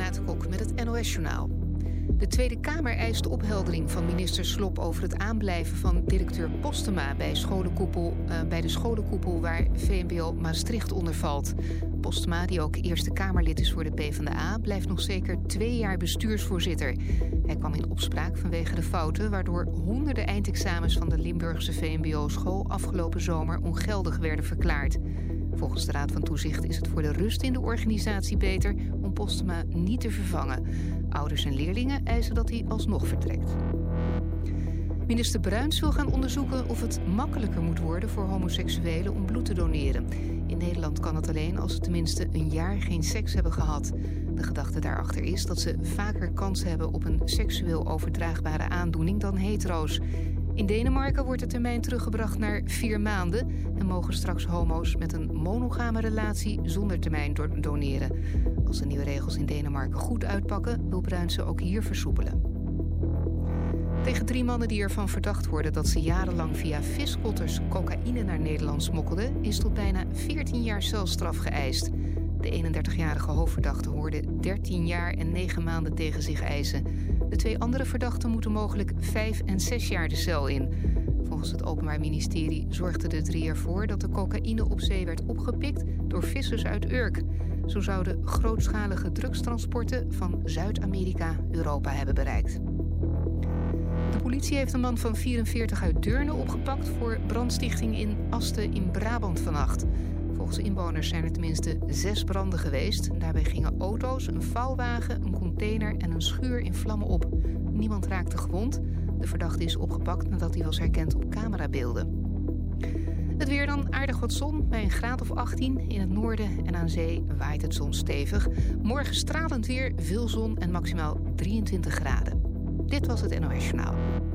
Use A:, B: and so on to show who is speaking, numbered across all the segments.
A: Renate Kok met het NOS-journaal. De Tweede Kamer eist opheldering van minister Slop over het aanblijven van directeur Postema bij de scholenkoepel waar VMBO Maastricht onder valt. Postema, die ook Eerste Kamerlid is voor de PvdA, blijft nog zeker 2 jaar bestuursvoorzitter. Hij kwam in opspraak vanwege de fouten waardoor honderden eindexamens van de Limburgse VMBO-school afgelopen zomer ongeldig werden verklaard. Volgens de Raad van Toezicht is het voor de rust in de organisatie beter om Postema niet te vervangen. Ouders en leerlingen eisen dat hij alsnog vertrekt. Minister Bruins wil gaan onderzoeken of het makkelijker moet worden voor homoseksuelen om bloed te doneren. In Nederland kan het alleen als ze tenminste 1 jaar geen seks hebben gehad. De gedachte daarachter is dat ze vaker kans hebben op een seksueel overdraagbare aandoening dan hetero's. In Denemarken wordt de termijn teruggebracht naar 4 maanden... en mogen straks homo's met een monogame relatie zonder termijn doneren. Als de nieuwe regels in Denemarken goed uitpakken, wil Bruins ze ook hier versoepelen. Tegen 3 mannen die ervan verdacht worden dat ze jarenlang via viskotters cocaïne naar Nederland smokkelden, is tot bijna 14 jaar celstraf geëist. De 31-jarige hoofdverdachte hoorde 13 jaar en 9 maanden tegen zich eisen. De 2 andere verdachten moeten mogelijk 5 en 6 jaar de cel in. Volgens het Openbaar Ministerie zorgden de 3 ervoor dat de cocaïne op zee werd opgepikt door vissers uit Urk. Zo zouden grootschalige drugstransporten van Zuid-Amerika Europa hebben bereikt. De politie heeft een man van 44 uit Deurne opgepakt voor brandstichting in Asten in Brabant vannacht. Volgens inwoners zijn er tenminste 6 branden geweest. Daarbij gingen auto's, een vouwwagen, een container en een schuur in vlammen op. Niemand raakte gewond. De verdachte is opgepakt nadat hij was herkend op camerabeelden. Het weer dan, aardig wat zon bij een graad of 18. In het noorden en aan zee waait het soms stevig. Morgen stralend weer, veel zon en maximaal 23 graden. Dit was het NOS Journaal.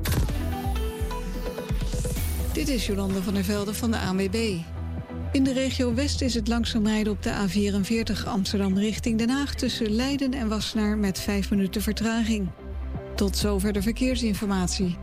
B: Dit is Jolanda van der Velde van de ANWB. In de regio West is het langzaam rijden op de A44 Amsterdam richting Den Haag tussen Leiden en Wassenaar met 5 minuten vertraging. Tot zover de verkeersinformatie.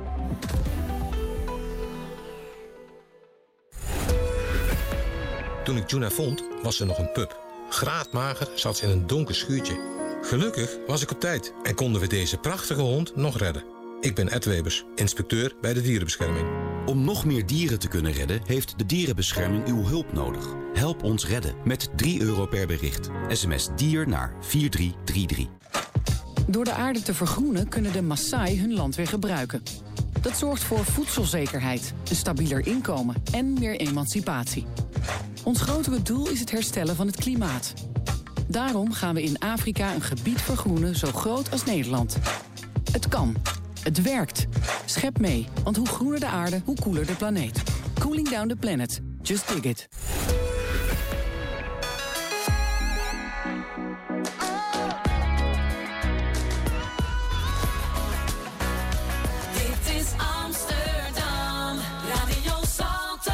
C: Toen ik Juna vond, was ze nog een pup. Graadmager zat ze in een donker schuurtje. Gelukkig was ik op tijd en konden we deze prachtige hond nog redden. Ik ben Ed Webers, inspecteur bij de dierenbescherming.
D: Om nog meer dieren te kunnen redden, heeft de dierenbescherming uw hulp nodig. Help ons redden met €3 per bericht. SMS DIER naar 4333.
E: Door de aarde te vergroenen kunnen de Maasai hun land weer gebruiken. Dat zorgt voor voedselzekerheid, een stabieler inkomen en meer emancipatie. Ons grotere doel is het herstellen van het klimaat. Daarom gaan we in Afrika een gebied vergroenen zo groot als Nederland. Het kan. Het werkt. Schep mee, want hoe groener de aarde, hoe koeler de planeet. Cooling down the planet. Just dig it.
F: Dit is Amsterdam, Radio Salto.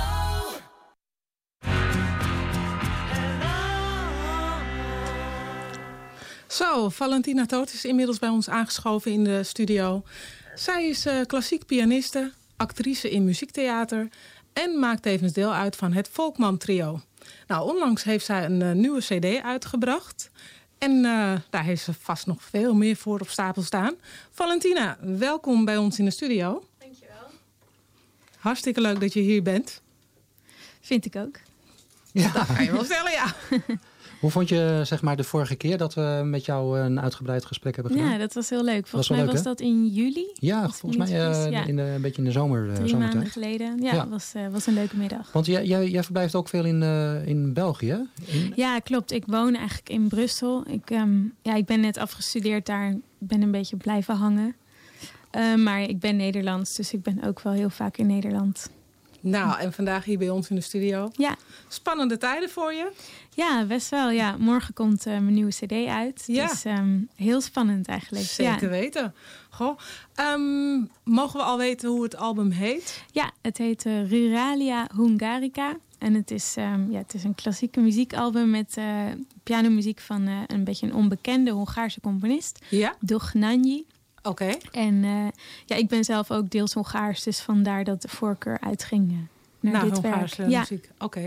G: Zo, Valentina Toot is inmiddels bij ons aangeschoven in de studio. Zij is klassiek pianiste, actrice in muziektheater en maakt tevens deel uit van het Volkman Trio. Nou, onlangs heeft zij een nieuwe cd uitgebracht. En daar heeft ze vast nog veel meer voor op stapel staan. Valentina, welkom bij ons in de studio.
H: Dankjewel.
G: Hartstikke leuk dat je hier bent.
H: Vind ik ook.
G: Ja. Dat kan je wel stellen, ja.
I: Hoe vond je zeg maar de vorige keer dat we met jou een uitgebreid gesprek hebben gedaan?
H: Ja, dat was heel leuk. Volgens mij
I: leuk,
H: was dat in juli.
I: Ja, volgens mij een beetje in de zomer.
H: 3 maanden geleden. Ja, was een leuke middag.
I: Want jij verblijft ook veel in België?
H: Ja, klopt. Ik woon eigenlijk in Brussel. Ik ben net afgestudeerd daar. Ik ben een beetje blijven hangen. Maar ik ben Nederlands, dus ik ben ook wel heel vaak in Nederland.
G: Nou, en vandaag hier bij ons in de studio.
H: Ja.
G: Spannende tijden voor je?
H: Ja, best wel. Ja. Morgen komt mijn nieuwe cd uit.
G: Ja.
H: Dus heel spannend eigenlijk.
G: Zeker weten. Goh, mogen we al weten hoe het album heet?
H: Ja, het heet Ruralia Hungarica. En het is een klassieke muziekalbum met pianomuziek van een beetje een onbekende Hongaarse componist.
G: Ja.
H: Dohnányi.
G: Oké.
H: En ik ben zelf ook deels Hongaars, dus vandaar dat de voorkeur uitging naar dit
G: Hongaarse
H: werk.
G: muziek. Oké.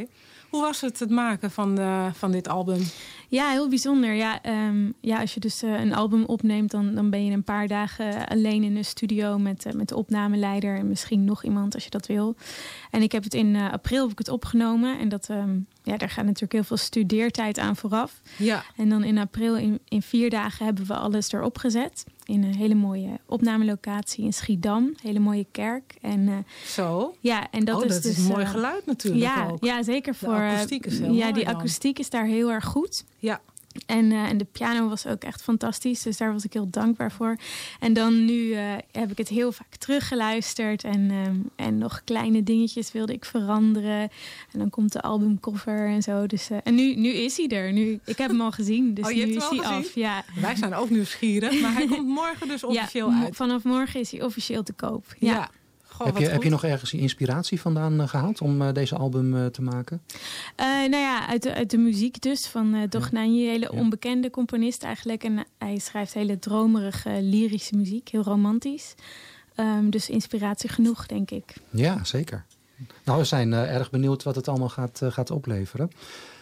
G: Hoe was het maken van dit album?
H: Ja, heel bijzonder. Ja, als je dus een album opneemt, dan ben je een paar dagen alleen in de studio met de opnameleider en misschien nog iemand als je dat wil. En ik heb het in april heb ik het opgenomen en daar gaat natuurlijk heel veel studeertijd aan vooraf. Ja. En dan in april in 4 dagen hebben we alles erop gezet. In een hele mooie opnamelocatie in Schiedam. Hele mooie kerk. En,
G: Zo?
H: Ja, en dat is dus
G: een mooi geluid natuurlijk ook.
H: Ja, zeker voor...
G: De akoestiek is heel mooi
H: die
G: dan.
H: akoestiek is daar heel erg goed. Ja. En de piano was ook echt fantastisch. Dus daar was ik heel dankbaar voor. En dan nu heb ik het heel vaak teruggeluisterd. En nog kleine dingetjes wilde ik veranderen. En dan komt de albumcover en zo. Dus, en nu is hij er. Ik heb hem al gezien. Dus nu is hij af. Ja.
G: Wij zijn ook nieuwsgierig. Maar hij komt morgen dus officieel uit.
H: Vanaf morgen is hij officieel te koop. Ja.
I: Goh, heb je nog ergens inspiratie vandaan gehaald om deze album te maken?
H: Uit de muziek dus. Van Dohnányi, hele onbekende componist eigenlijk. En hij schrijft hele dromerige, lyrische muziek. Heel romantisch. Dus inspiratie genoeg, denk ik.
I: Ja, zeker. Nou, we zijn erg benieuwd wat het allemaal gaat opleveren.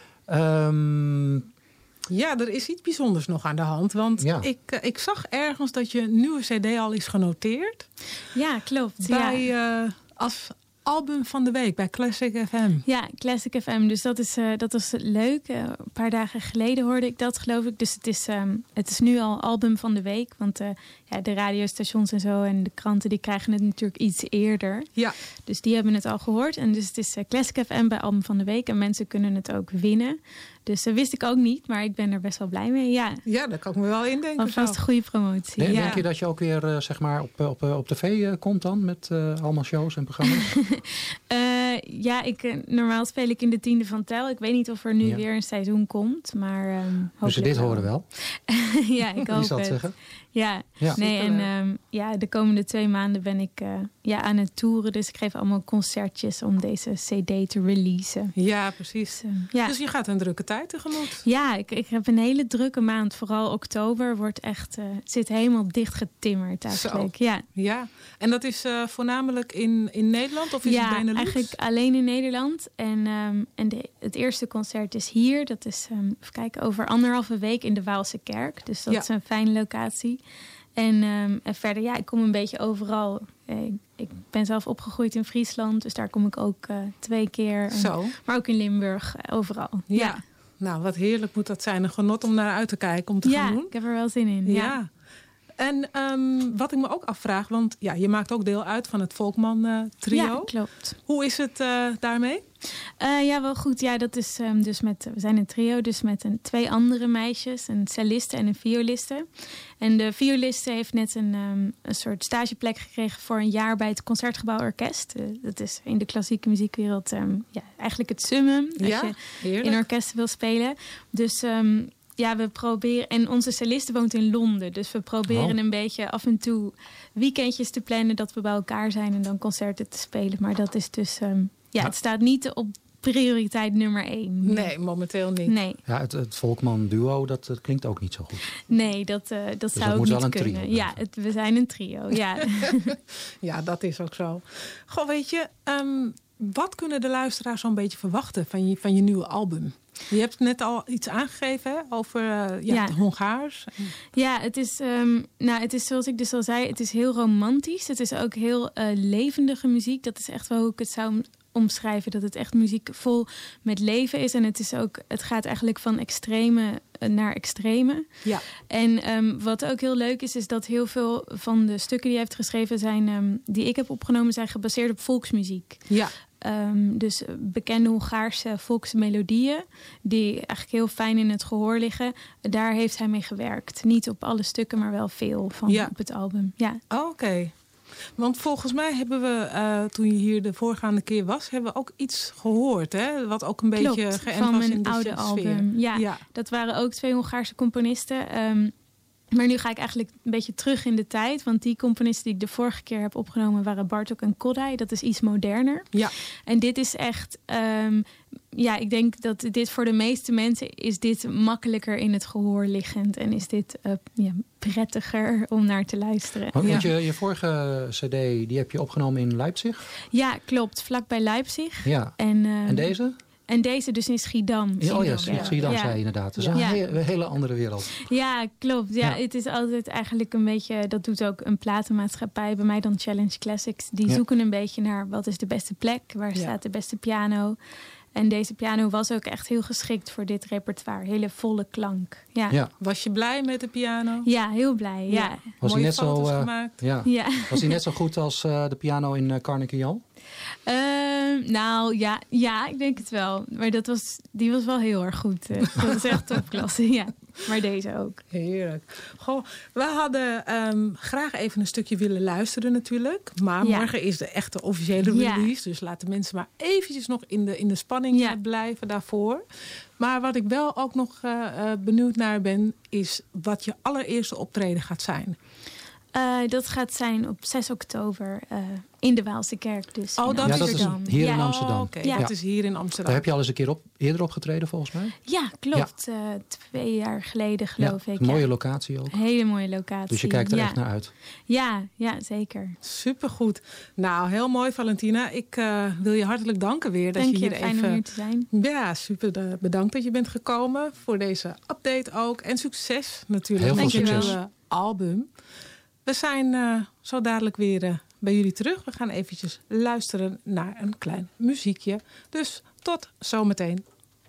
G: Ja, er is iets bijzonders nog aan de hand. Want ik zag ergens dat je nieuwe cd al is genoteerd.
H: Ja, klopt.
G: Als album van de week bij Classic FM.
H: Ja, Classic FM. Dus dat was leuk. Een paar dagen geleden hoorde ik dat, geloof ik. Dus het is nu al album van de week. Want de radiostations en zo en de kranten die krijgen het natuurlijk iets eerder. Ja. Dus die hebben het al gehoord. En dus het is Classic FM bij album van de week. En mensen kunnen het ook winnen. Dus dat wist ik ook niet, maar ik ben er best wel blij mee. Ja,
G: daar kan ik me wel indenken.
H: Alvast een goede promotie.
I: Denk je dat je ook weer op tv komt dan met allemaal shows en programma's?
H: Normaal speel ik in de 10e van Tel. Ik weet niet of er nu weer een seizoen komt, maar
I: dus ze dit horen wel?
H: Ja, ik hoop
I: het.
H: Zeggen? Ja. Nee, en de komende 2 maanden ben ik aan het toeren. Dus ik geef allemaal concertjes om deze cd te releasen.
G: Ja, precies. Dus je gaat een drukke tijd tegemoet.
H: Ja, ik heb een hele drukke maand. Vooral oktober wordt echt... het zit helemaal dichtgetimmerd eigenlijk.
G: Ja. En dat is voornamelijk in Nederland of is het Benelux?
H: Ja, eigenlijk alleen in Nederland. En het eerste concert is hier. Dat is even kijken, over 1,5 week in de Waalse Kerk. Dus dat is een fijne locatie. En verder, ik kom een beetje overal. Ik ben zelf opgegroeid in Friesland, dus daar kom ik ook 2 keer. Maar ook in Limburg, overal. Ja.
G: Nou, wat heerlijk moet dat zijn. Een genot om naar uit te kijken, om te gaan doen.
H: Ja, ik heb er wel zin in. Ja.
G: En wat ik me ook afvraag, want je maakt ook deel uit van het Volkman trio.
H: Ja, klopt.
G: Hoe is het daarmee?
H: Wel goed. Ja, dat is we zijn een trio, dus met 2 andere meisjes, een celliste en een violiste. En de violiste heeft net een soort stageplek gekregen voor een jaar bij het Concertgebouw Orkest. Dat is in de klassieke muziekwereld eigenlijk het summum als je in orkesten wil spelen. Dus we proberen... En onze celliste woont in Londen. Dus we proberen een beetje af en toe weekendjes te plannen, dat we bij elkaar zijn en dan concerten te spelen. Maar dat is dus... het staat niet op prioriteit nummer 1.
G: Nee, momenteel niet.
H: Nee.
I: Ja, het Volkman duo, dat klinkt ook niet zo goed.
H: Nee, dat dus zou ook niet kunnen.
I: Trio,
H: ja, we zijn een trio, ja.
G: Ja, dat is ook zo. Goh, weet je, wat kunnen de luisteraars zo'n beetje verwachten van je nieuwe album? Je hebt net al iets aangegeven over het Hongaars.
H: Ja, het is zoals ik dus al zei, het is heel romantisch. Het is ook heel levendige muziek. Dat is echt wel hoe ik het zou omschrijven. Dat het echt muziek vol met leven is. En het gaat eigenlijk van extreme naar extreme. Ja. En wat ook heel leuk is dat heel veel van de stukken die hij heeft geschreven zijn, die ik heb opgenomen, zijn gebaseerd op volksmuziek. Ja. Dus bekende Hongaarse volksmelodieën die eigenlijk heel fijn in het gehoor liggen. Daar heeft hij mee gewerkt. Niet op alle stukken, maar wel veel van op het album. Ja.
G: Oké. Want volgens mij hebben we, toen je hier de voorgaande keer was, hebben we ook iets gehoord, hè? Wat ook een beetje geënt was in de oude album.
H: Ja, dat waren ook 2 Hongaarse componisten. Maar nu ga ik eigenlijk een beetje terug in de tijd. Want die componisten die ik de vorige keer heb opgenomen waren Bartók en Kodály. Dat is iets moderner. Ja. En dit is echt... ik denk dat dit voor de meeste mensen is dit makkelijker in het gehoor liggend. En is dit prettiger om naar te luisteren.
I: Want je vorige cd, die heb je opgenomen in Leipzig?
H: Ja, klopt. Vlakbij Leipzig.
I: Ja. En deze?
H: En deze dus in Schiedam.
I: Schiedam zei je inderdaad. Dat is een hele andere wereld.
H: Ja, klopt. Ja, het is altijd eigenlijk een beetje... Dat doet ook een platenmaatschappij. Bij mij dan Challenge Classics. Die zoeken een beetje naar wat is de beste plek. Waar staat de beste piano. En deze piano was ook echt heel geschikt voor dit repertoire. Hele volle klank. Ja.
G: Was je blij met de piano?
H: Ja, heel blij. Ja.
I: Was hij
G: net foto's gemaakt?
I: Was hij net zo goed als de piano in Carnegie Hall?
H: Nou ja, ik denk het wel. Maar die was wel heel erg goed. Dat is echt topklasse, ja. Maar deze ook.
G: Heerlijk. Goh, we hadden graag even een stukje willen luisteren natuurlijk. Maar morgen is de echte officiële release. Dus laten mensen maar eventjes nog in de spanning blijven daarvoor. Maar wat ik wel ook nog benieuwd naar ben... is wat je allereerste optreden gaat zijn.
H: Dat gaat zijn op 6 oktober in de Waalse Kerk. Dus
G: dat
H: is
I: hier in Amsterdam.
G: Oké, dat is hier in Amsterdam.
I: Daar heb je al eens een keer eerder opgetreden volgens mij?
H: Ja, klopt. 2 jaar geleden geloof ik.
I: Een mooie locatie ook.
H: Hele mooie locatie.
I: Dus je kijkt er echt naar uit.
H: Ja, zeker.
G: Supergoed. Nou, heel mooi Valentina. Ik wil je hartelijk danken weer. Dat je hier
H: fijn om hier te zijn.
G: Ja, super. Bedankt dat je bent gekomen voor deze update ook. En succes natuurlijk.
I: Heel veel succes.
G: Album. We zijn zo dadelijk weer bij jullie terug. We gaan eventjes luisteren naar een klein muziekje. Dus tot zometeen.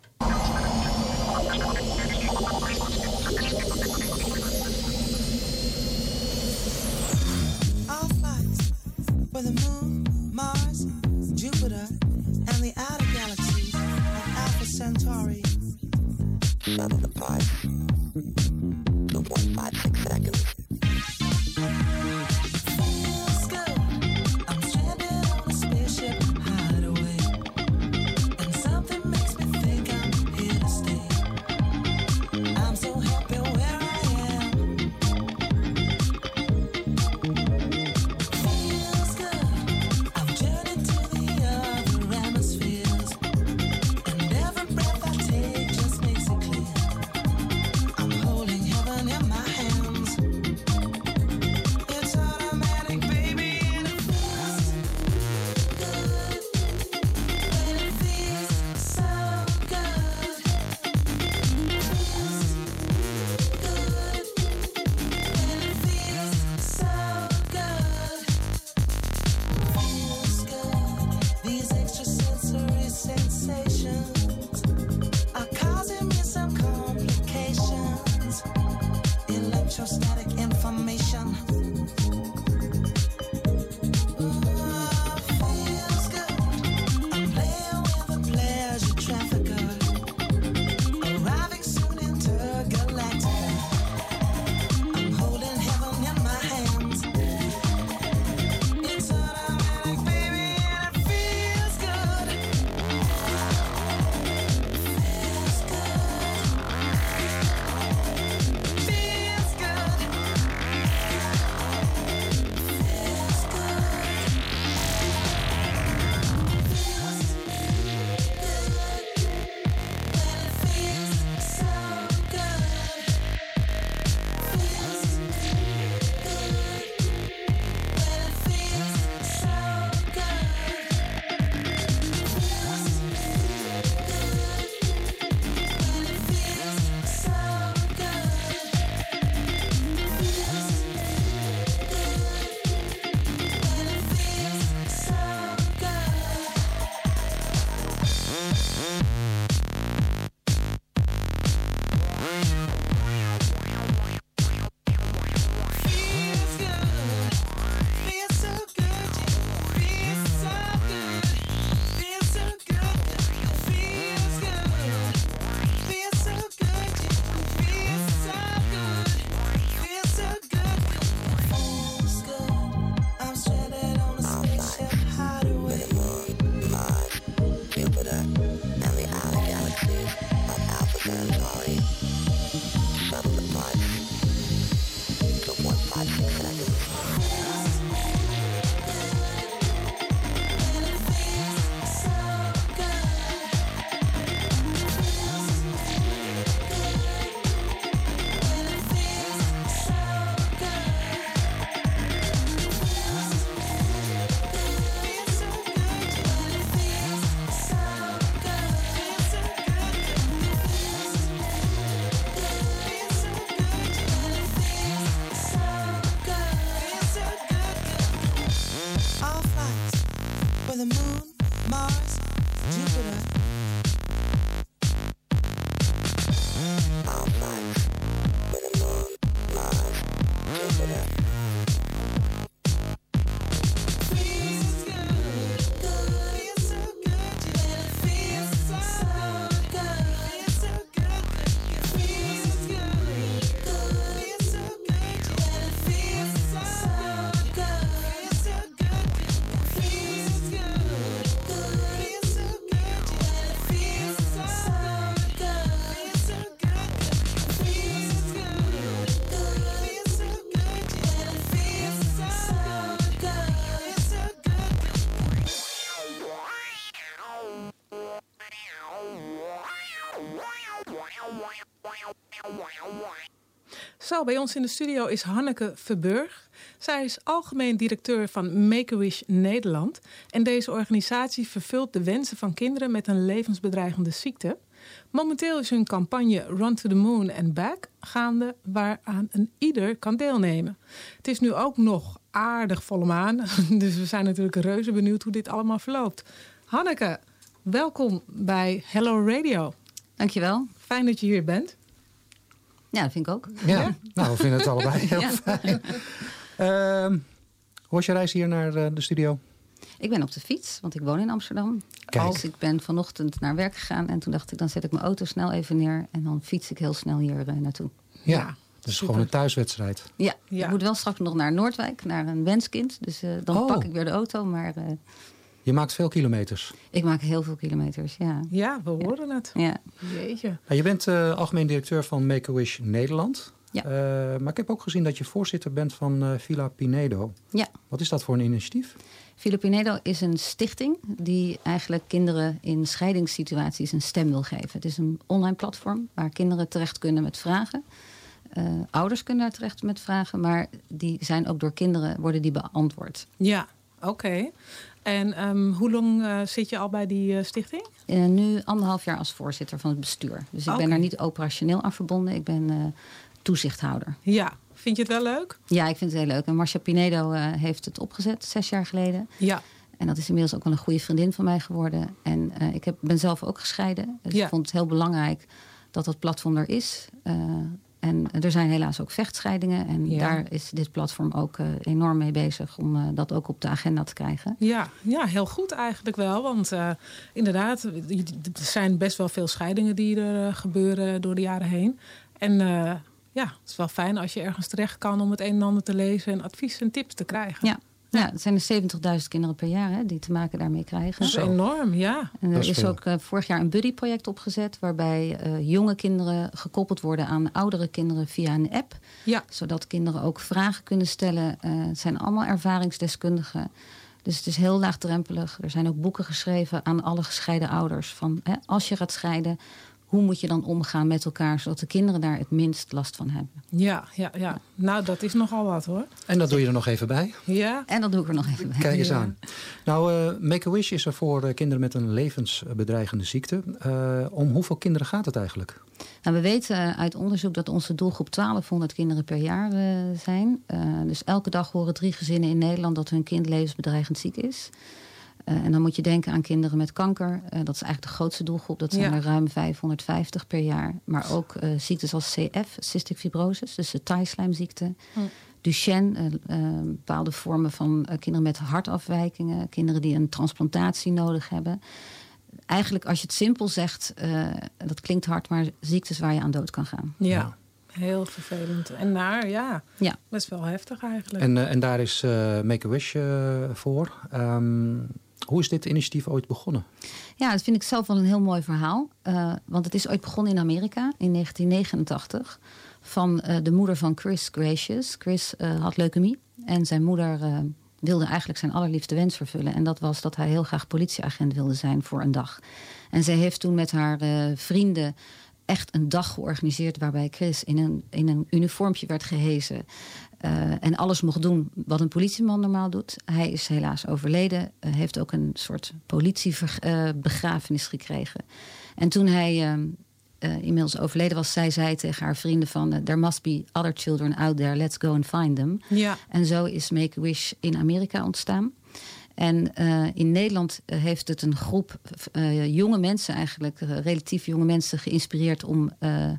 J: All flights for the moon, Mars, Jupiter and the outer galaxies of Alpha Centauri. 2.56 seconds. Feels good. I'm stranded on a spaceship hideaway, and something makes me think I'm here to stay. I'm so happy where I am. Feels good. I've journeyed to the other hemispheres, and every breath I take just makes it clear. I'm holding heaven in my hands. It's automatic, baby, and it feels good. And it feels so good. Feels good. And it feels so good. Feels good. These extrasensory sensations are causing me some complications. Electrostatic information. Feels good. I'm playing with a pleasure trafficker, arriving soon intergalactic. I'm holding heaven in my hands. It's automatic, baby, and it feels good. Feels good. Feels good. the moon, Mars, Jupiter. All fun with the moon, Mars, Jupiter. Feels good, good, it's so good. And it feels so good, it's so good. It feels good, good, it's so good. And it feels so good, it's so good. It feels good, good, it's so good. And it feels so good, it's so good. It feels good, good, it's so good. And it feels so good, it's so
G: Zo, bij ons in de studio is Hanneke Verburg. Zij is algemeen directeur van Make-A-Wish Nederland. En deze organisatie vervult de wensen van kinderen met een levensbedreigende ziekte. Momenteel is hun campagne Run to the Moon and Back gaande, waaraan een ieder kan deelnemen. Het is nu ook nog aardig volle maan, dus we zijn natuurlijk reuze benieuwd hoe dit allemaal verloopt. Hanneke, welkom bij Hello Radio.
K: Dankjewel.
G: Fijn dat je hier bent.
K: Ja, dat vind ik ook.
I: Ja, nou, we vinden het allebei heel fijn. Hoe was je reis hier naar de studio?
K: Ik ben op de fiets, want ik woon in Amsterdam.
I: Kijk.
K: Dus ik ben vanochtend naar werk gegaan en toen dacht ik, dan zet ik mijn auto snel even neer en dan fiets ik heel snel hier naartoe.
I: Ja, dat is
G: super.
I: gewoon een thuiswedstrijd.
K: Ja,
G: Ja.
K: ik moet wel straks nog naar Noordwijk, naar een wenskind. Dus dan pak ik weer de auto, maar
I: Je maakt veel kilometers.
K: ik maak heel veel kilometers, ja.
G: Ja, we horen het.
K: Ja,
G: Jeetje.
I: Nou, je bent algemeen directeur van Make-A-Wish Nederland.
K: Ja.
I: Maar ik heb ook gezien dat je voorzitter bent van Villa Pinedo.
K: ja.
I: Wat is dat voor een initiatief?
K: Filipinedo is een stichting die eigenlijk kinderen in scheidingssituaties een stem wil geven. Het is een online platform waar kinderen terecht kunnen met vragen. Ouders kunnen daar terecht met vragen, maar die zijn ook door kinderen worden die beantwoord.
G: Ja, oké. En hoe lang zit je al bij die stichting?
K: Nu 1,5 jaar als voorzitter van het bestuur. Dus ik
G: Oké.
K: ben daar niet operationeel aan verbonden. Ik ben toezichthouder.
G: Ja. Vind je het wel leuk?
K: Ja, ik vind het heel leuk. En Marcia Pinedo heeft het opgezet 6 jaar geleden.
G: Ja.
K: En dat is inmiddels ook wel een goede vriendin van mij geworden. En ik ben zelf ook gescheiden. Dus
G: Ja.
K: ik vond het heel belangrijk dat dat platform er is. En er zijn helaas ook vechtscheidingen. En
G: Ja.
K: daar is dit platform ook enorm mee bezig om dat ook op de agenda te krijgen.
G: Ja, heel goed eigenlijk wel. Want inderdaad, er zijn best wel veel scheidingen die er gebeuren door de jaren heen. En ja, het is wel fijn als je ergens terecht kan om het een en ander te lezen en advies en tips te krijgen.
K: Ja. Ja, het zijn er 70.000 kinderen per jaar die te maken daarmee krijgen.
G: Dat is enorm, ja.
K: En
I: Dat
K: er
I: is
K: is
I: veel.
K: ook vorig jaar een buddy-project opgezet, waarbij jonge kinderen gekoppeld worden aan oudere kinderen via een app.
G: Ja.
K: Zodat kinderen ook vragen kunnen stellen. Het zijn allemaal ervaringsdeskundigen. Dus het is heel laagdrempelig. Er zijn ook boeken geschreven aan alle gescheiden ouders. Van als je gaat scheiden, hoe moet je dan omgaan met elkaar, zodat de kinderen daar het minst last van hebben.
G: Ja. Nou, dat is nogal wat hoor.
I: En dat doe je er nog even bij.
G: Ja.
K: En dat doe ik er nog even bij.
I: Kijk eens
G: Ja.
I: aan. Nou, Make-A-Wish is er voor kinderen met een levensbedreigende ziekte. Om hoeveel kinderen gaat het eigenlijk?
K: Nou, we weten uit onderzoek dat onze doelgroep 1200 kinderen per jaar zijn. Dus elke dag horen 3 gezinnen in Nederland dat hun kind levensbedreigend ziek is. En dan moet je denken aan kinderen met kanker. Dat is eigenlijk de grootste doelgroep. Dat zijn
G: Ja.
K: er ruim 550 per jaar. Maar ook ziektes als CF, cystic fibrosis, dus de taaislijmziekte. Duchenne, bepaalde vormen van kinderen met hartafwijkingen. Kinderen die een transplantatie nodig hebben. Eigenlijk, als je het simpel zegt, dat klinkt hard, maar ziektes waar je aan dood kan gaan.
G: Ja, heel vervelend. En naar, ja,
K: Ja.
G: best wel heftig eigenlijk.
I: En daar is Make-A-Wish voor. Hoe is dit initiatief ooit begonnen?
K: Ja, dat vind ik zelf wel een heel mooi verhaal. Want het is ooit begonnen in Amerika in 1989. Van de moeder van Chris Gracious. Chris had leukemie. En zijn moeder wilde eigenlijk zijn allerliefste wens vervullen. En dat was dat hij heel graag politieagent wilde zijn voor een dag. En zij heeft toen met haar vrienden echt een dag georganiseerd waarbij Chris in een uniformpje werd gehezen. En alles mocht doen wat een politieman normaal doet. Hij is helaas overleden. Heeft ook een soort politiebegrafenis gekregen. En toen hij inmiddels overleden was, zij tegen haar vrienden van there must be other children out there, let's go and find them.
G: Ja.
K: En zo is Make-A-Wish in Amerika ontstaan. En in Nederland heeft het een groep jonge mensen eigenlijk, relatief jonge mensen, geïnspireerd om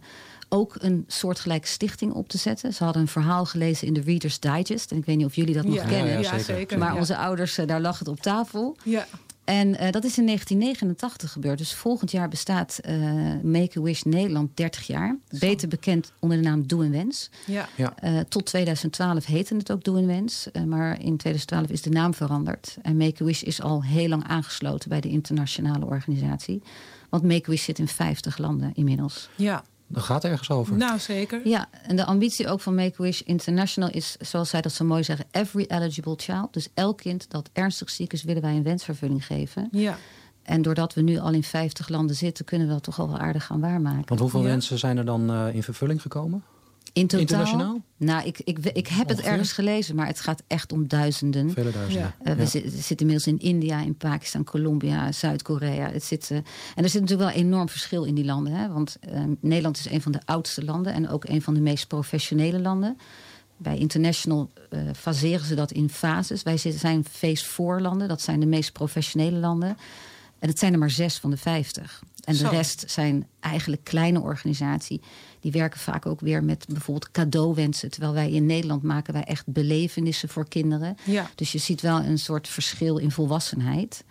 K: ook een soortgelijke stichting op te zetten. Ze hadden een verhaal gelezen in de Reader's Digest. En ik weet niet of jullie dat nog kennen.
G: Ja, zeker.
K: Maar onze ouders, daar lag het op tafel.
G: Ja.
K: En dat is in 1989 gebeurd. Dus volgend jaar bestaat Make-A-Wish Nederland 30 jaar. Beter bekend onder de naam Doe een Wens.
G: Ja.
K: Tot 2012 heette het ook Doe een Wens. Maar in 2012 is de naam veranderd. En Make-A-Wish is al heel lang aangesloten bij de internationale organisatie. Want Make-A-Wish zit in 50 landen inmiddels.
G: Ja.
I: Dat gaat ergens over.
G: Nou, zeker.
K: Ja, en de ambitie ook van Make-A-Wish International is, zoals zij dat zo mooi zeggen, every eligible child. Dus elk kind dat ernstig ziek is, willen wij een wensvervulling geven.
G: Ja.
K: En doordat we nu al in 50 landen zitten, kunnen we dat toch al wel aardig gaan waarmaken.
I: Want hoeveel wensen zijn er dan in vervulling gekomen?
K: In totaal?
I: Internationaal?
K: Nou, ik heb het ergens gelezen, maar het gaat echt om duizenden.
I: Vele duizenden.
K: We zitten inmiddels in India, in Pakistan, Colombia, Zuid-Korea. En er zit natuurlijk wel een enorm verschil in die landen. Hè? Want Nederland is een van de oudste landen en ook een van de meest professionele landen. Bij International faseren ze dat in fases. Wij zijn phase 4 landen, dat zijn de meest professionele landen. En het zijn er maar 6 van de 50. En de rest zijn eigenlijk kleine organisaties. Die werken vaak ook weer met bijvoorbeeld cadeauwensen. Terwijl wij in Nederland maken wij echt belevenissen voor kinderen.
G: Ja.
K: Dus je ziet wel een soort verschil in volwassenheid.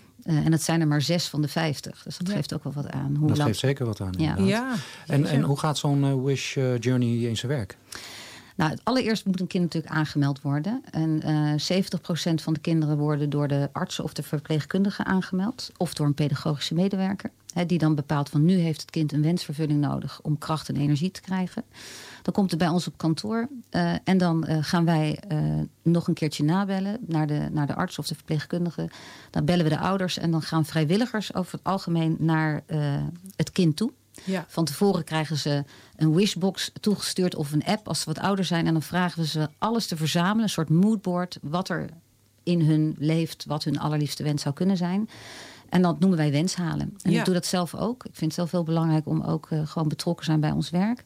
K: En dat zijn er maar 6 van de 50. Dus dat geeft ook wel wat aan.
I: Dat geeft zeker wat aan,
K: Ja.
I: En hoe gaat zo'n Wish Journey in zijn werk?
K: Nou, allereerst moet een kind natuurlijk aangemeld worden. En 70% van de kinderen worden door de artsen of de verpleegkundige aangemeld. Of door een pedagogische medewerker. Die dan bepaalt van nu heeft het kind een wensvervulling nodig om kracht en energie te krijgen. Dan komt het bij ons op kantoor. En dan gaan wij nog een keertje nabellen naar de arts of de verpleegkundige. Dan bellen we de ouders en dan gaan vrijwilligers over het algemeen naar het kind toe.
G: Ja.
K: Van tevoren krijgen ze een wishbox toegestuurd of een app als ze wat ouder zijn. En dan vragen we ze alles te verzamelen. Een soort moodboard wat er in hun leeft. Wat hun allerliefste wens zou kunnen zijn. En dat noemen wij wenshalen. En ik doe dat zelf ook. Ik vind het zelf heel belangrijk om ook gewoon betrokken te zijn bij ons werk.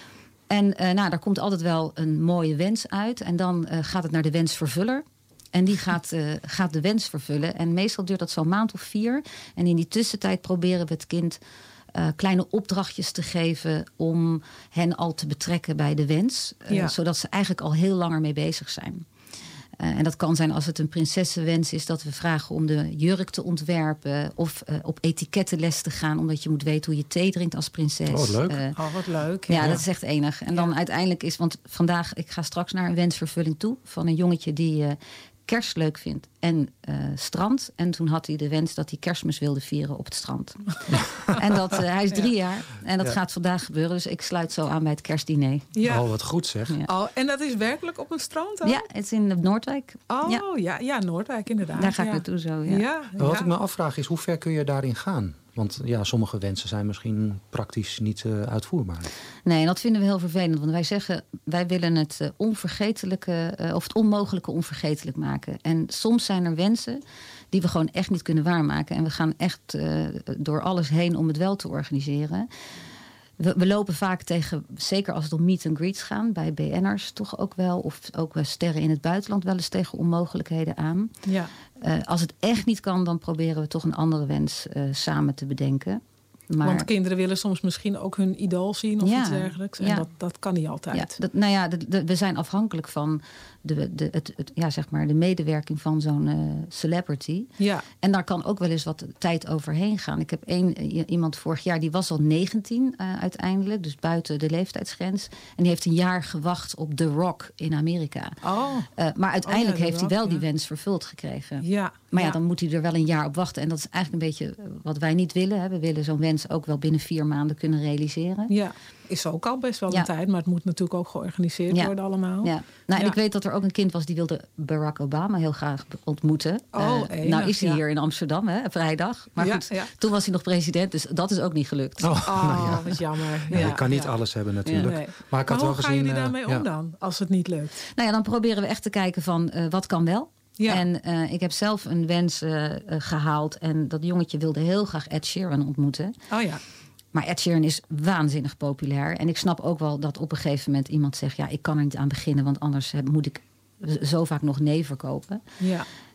K: En daar komt altijd wel een mooie wens uit. En dan gaat het naar de wensvervuller. En die gaat de wens vervullen. En meestal duurt dat zo'n maand of 4. En in die tussentijd proberen we het kind kleine opdrachtjes te geven om hen al te betrekken bij de wens. Zodat ze eigenlijk al heel lang ermee bezig zijn. En dat kan zijn als het een prinsessenwens is, dat we vragen om de jurk te ontwerpen. Of op etikettenles te gaan, omdat je moet weten hoe je thee drinkt als prinses.
I: Oh, leuk.
G: Wat leuk.
K: Ja, dat is echt enig. En dan uiteindelijk is, want vandaag, ik ga straks naar een wensvervulling toe van een jongetje die kerst leuk vindt en strand. En toen had hij de wens dat hij Kerstmis wilde vieren op het strand. En hij is 3 jaar en dat gaat vandaag gebeuren. Dus ik sluit zo aan bij het kerstdiner.
G: Ja.
I: Oh, wat goed zeg.
K: Ja.
G: Oh, en dat is werkelijk op een strand dan?
K: Ja, het is in Noordwijk.
G: Oh, ja, Noordwijk inderdaad.
K: Daar ga ik naartoe zo, ja.
I: Maar wat ik me afvraag is, hoe ver kun je daarin gaan? Want sommige wensen zijn misschien praktisch niet uitvoerbaar.
K: Nee, en dat vinden we heel vervelend. Want wij zeggen, wij willen het onvergetelijke of het onmogelijke onvergetelijk maken. En soms zijn er wensen die we gewoon echt niet kunnen waarmaken. En we gaan echt door alles heen om het wel te organiseren. We lopen vaak tegen, zeker als het om meet and greets gaan, bij BN'ers toch ook wel, of ook sterren in het buitenland wel eens tegen onmogelijkheden aan.
G: Ja.
K: Als het echt niet kan, dan proberen we toch een andere wens samen te bedenken. Maar,
G: want kinderen willen soms misschien ook hun idool zien of iets dergelijks. En dat kan niet altijd.
K: Ja, we zijn afhankelijk van de medewerking van zo'n celebrity.
G: Ja.
K: En daar kan ook wel eens wat tijd overheen gaan. Ik heb iemand vorig jaar, die was al 19 uiteindelijk. Dus buiten de leeftijdsgrens. En die heeft een jaar gewacht op The Rock in Amerika. Maar uiteindelijk heeft hij wel die wens vervuld gekregen.
G: Ja.
K: Maar dan moet hij er wel een jaar op wachten. En dat is eigenlijk een beetje wat wij niet willen. Hè. We willen zo'n wens ook wel binnen 4 maanden kunnen realiseren.
G: Ja, is ook al best wel een tijd. Maar het moet natuurlijk ook georganiseerd worden allemaal.
K: Ja. En ik weet dat er ook een kind was die wilde Barack Obama heel graag ontmoeten. Nou is hij hier in Amsterdam, vrijdag. Maar goed, toen was hij nog president. Dus dat is ook niet gelukt.
G: Dat is jammer.
I: Ja, je kan niet alles hebben natuurlijk.
G: Nee.
I: Maar ik had wel
G: hoe
I: gezien,
G: gaan jullie daarmee om dan, als het niet lukt?
K: Nou ja, dan proberen we echt te kijken van wat kan wel.
G: Ja.
K: En ik heb zelf een wens gehaald. En dat jongetje wilde heel graag Ed Sheeran ontmoeten.
G: Oh ja.
K: Maar Ed Sheeran is waanzinnig populair. En ik snap ook wel dat op een gegeven moment iemand zegt, ja, ik kan er niet aan beginnen, want anders moet ik zo vaak nog nee verkopen.
G: Ja.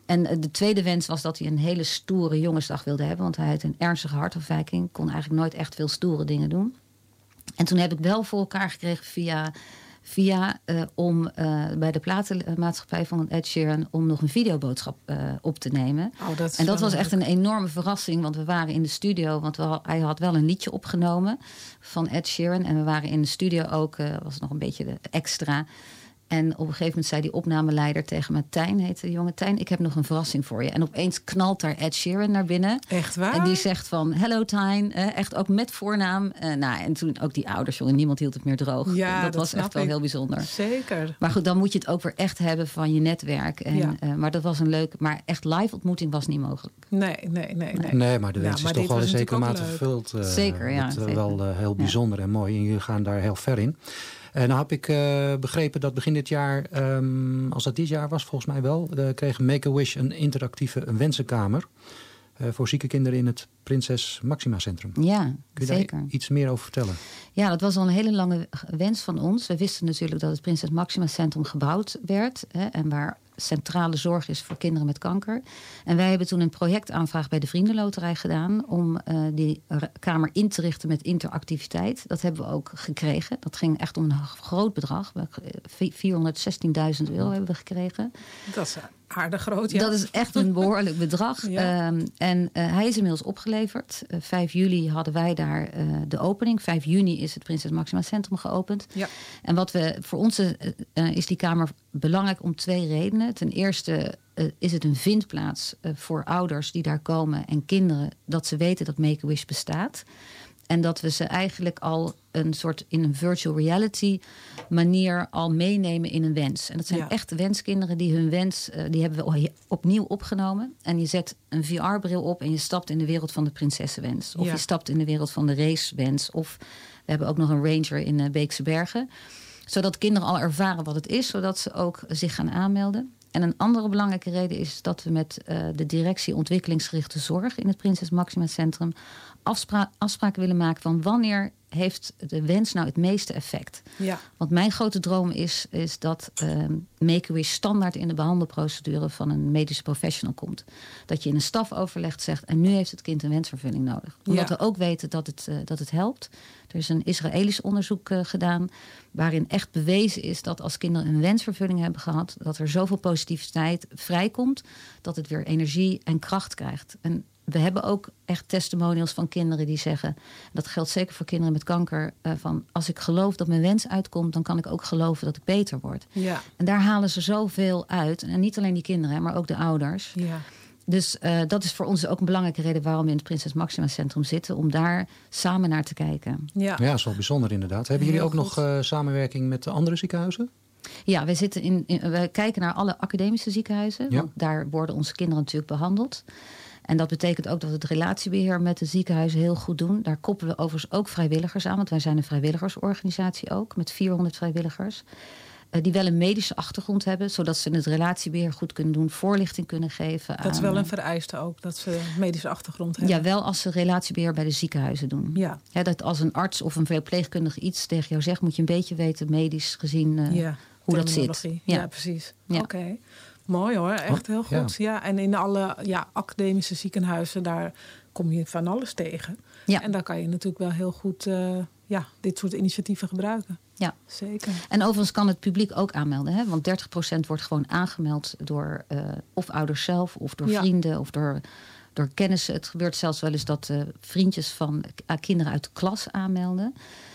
K: En de tweede wens was dat hij een hele stoere jongensdag wilde hebben. Want hij had een ernstige hartafwijking. Kon eigenlijk nooit echt veel stoere dingen doen. En toen heb ik wel voor elkaar gekregen via om bij de platenmaatschappij van Ed Sheeran om nog een videoboodschap op te nemen. En dat was echt een enorme verrassing, want we waren in de studio, want hij had wel een liedje opgenomen van Ed Sheeran en we waren in de studio ook, was nog een beetje de extra. En op een gegeven moment zei die opnameleider tegen me, Tijn, heette de jonge Tijn, ik heb nog een verrassing voor je. En opeens knalt daar Ed Sheeran naar binnen.
G: Echt waar?
K: En die zegt van, hello Tijn, echt ook met voornaam. En toen ook die ouders, jongen, niemand hield het meer droog.
G: Ja,
K: dat was echt wel heel bijzonder.
G: Zeker.
K: Maar goed, dan moet je het ook weer echt hebben van je netwerk. En, maar dat was een leuke, maar echt live ontmoeting was niet mogelijk.
G: Nee.
I: Nee, maar de wens is toch wel in zekere mate
G: leuk.
I: vervuld.
K: Zeker, ja.
I: Dat
K: zeker.
I: wel heel bijzonder en mooi. En jullie gaan daar heel ver in. En nou heb ik begrepen dat begin dit jaar, als dat dit jaar was volgens mij wel, kreeg Make-A-Wish een interactieve wensenkamer voor zieke kinderen in het Prinses Maxima Centrum.
K: Ja,
I: Kun je
K: zeker.
I: daar iets meer over vertellen?
K: Ja, dat was al een hele lange wens van ons. We wisten natuurlijk dat het Prinses Maxima Centrum gebouwd werd. En waar centrale zorg is voor kinderen met kanker. En wij hebben toen een projectaanvraag bij de Vriendenloterij gedaan om die kamer in te richten met interactiviteit. Dat hebben we ook gekregen. Dat ging echt om een groot bedrag. 416.000 euro hebben we gekregen.
G: Dat is aardig groot, ja.
K: Dat is echt een behoorlijk bedrag.
G: Ja.
K: Hij is inmiddels opgeleverd. 5 juli hadden wij daar de opening. 5 juni is het Prinses Maxima Centrum geopend.
G: Ja.
K: En voor ons is die kamer belangrijk om 2 redenen. Ten eerste is het een vindplaats voor ouders die daar komen en kinderen, dat ze weten dat Make-A-Wish bestaat. En dat we ze eigenlijk al een soort in een virtual reality manier al meenemen in een wens. En dat zijn echt wenskinderen die hun wens, die hebben we opnieuw opgenomen. En je zet een VR-bril op en je stapt in de wereld van de prinsessenwens. Of je stapt in de wereld van de racewens. Of we hebben ook nog een ranger in Beekse Bergen. Zodat kinderen al ervaren wat het is, zodat ze ook zich gaan aanmelden. En een andere belangrijke reden is dat we met de directie ontwikkelingsgerichte zorg in het Prinses Maxima Centrum afspraken willen maken van wanneer heeft de wens nou het meeste effect.
G: Ja.
K: Want mijn grote droom is dat Make-A-Wish standaard in de behandelprocedure van een medische professional komt. Dat je in een stafoverleg zegt en nu heeft het kind een wensvervulling nodig. Omdat we ook weten dat het helpt. Er is een Israëlisch onderzoek gedaan waarin echt bewezen is dat als kinderen een wensvervulling hebben gehad, dat er zoveel positiviteit vrijkomt dat het weer energie en kracht krijgt. En we hebben ook echt testimonials van kinderen die zeggen, dat geldt zeker voor kinderen met kanker, van als ik geloof dat mijn wens uitkomt, dan kan ik ook geloven dat ik beter word.
G: Ja.
K: En daar halen ze zoveel uit. En niet alleen die kinderen, maar ook de ouders.
G: Ja.
K: Dus dat is voor ons ook een belangrijke reden waarom we in het Prinses Maxima Centrum zitten, om daar samen naar te kijken.
G: Ja,
I: dat is wel bijzonder inderdaad. Hebben jullie ook nog samenwerking met de andere ziekenhuizen?
K: Ja, we kijken naar alle academische ziekenhuizen.
I: Ja.
K: Want daar worden onze kinderen natuurlijk behandeld. En dat betekent ook dat we het relatiebeheer met de ziekenhuizen heel goed doen. Daar koppelen we overigens ook vrijwilligers aan. Want wij zijn een vrijwilligersorganisatie ook, met 400 vrijwilligers. Die wel een medische achtergrond hebben, zodat ze het relatiebeheer goed kunnen doen, voorlichting kunnen geven.
G: Dat is wel een vereiste ook, dat ze een medische achtergrond hebben.
K: Ja, wel als ze relatiebeheer bij de ziekenhuizen doen.
G: Ja.
K: Dat als een arts of een verpleegkundige iets tegen jou zegt, moet je een beetje weten, medisch gezien, hoe dat zit.
G: Ja, precies.
K: Ja.
G: Oké. Mooi hoor, echt heel goed. Ja. En in alle academische ziekenhuizen, daar kom je van alles tegen.
K: Ja.
G: En daar kan je natuurlijk wel heel goed dit soort initiatieven gebruiken.
K: Ja,
G: zeker.
K: En overigens kan het publiek ook aanmelden. Hè? Want 30% wordt gewoon aangemeld door of ouders zelf, of door vrienden, of door kennissen. Het gebeurt zelfs wel eens dat vriendjes van kinderen uit de klas aanmelden.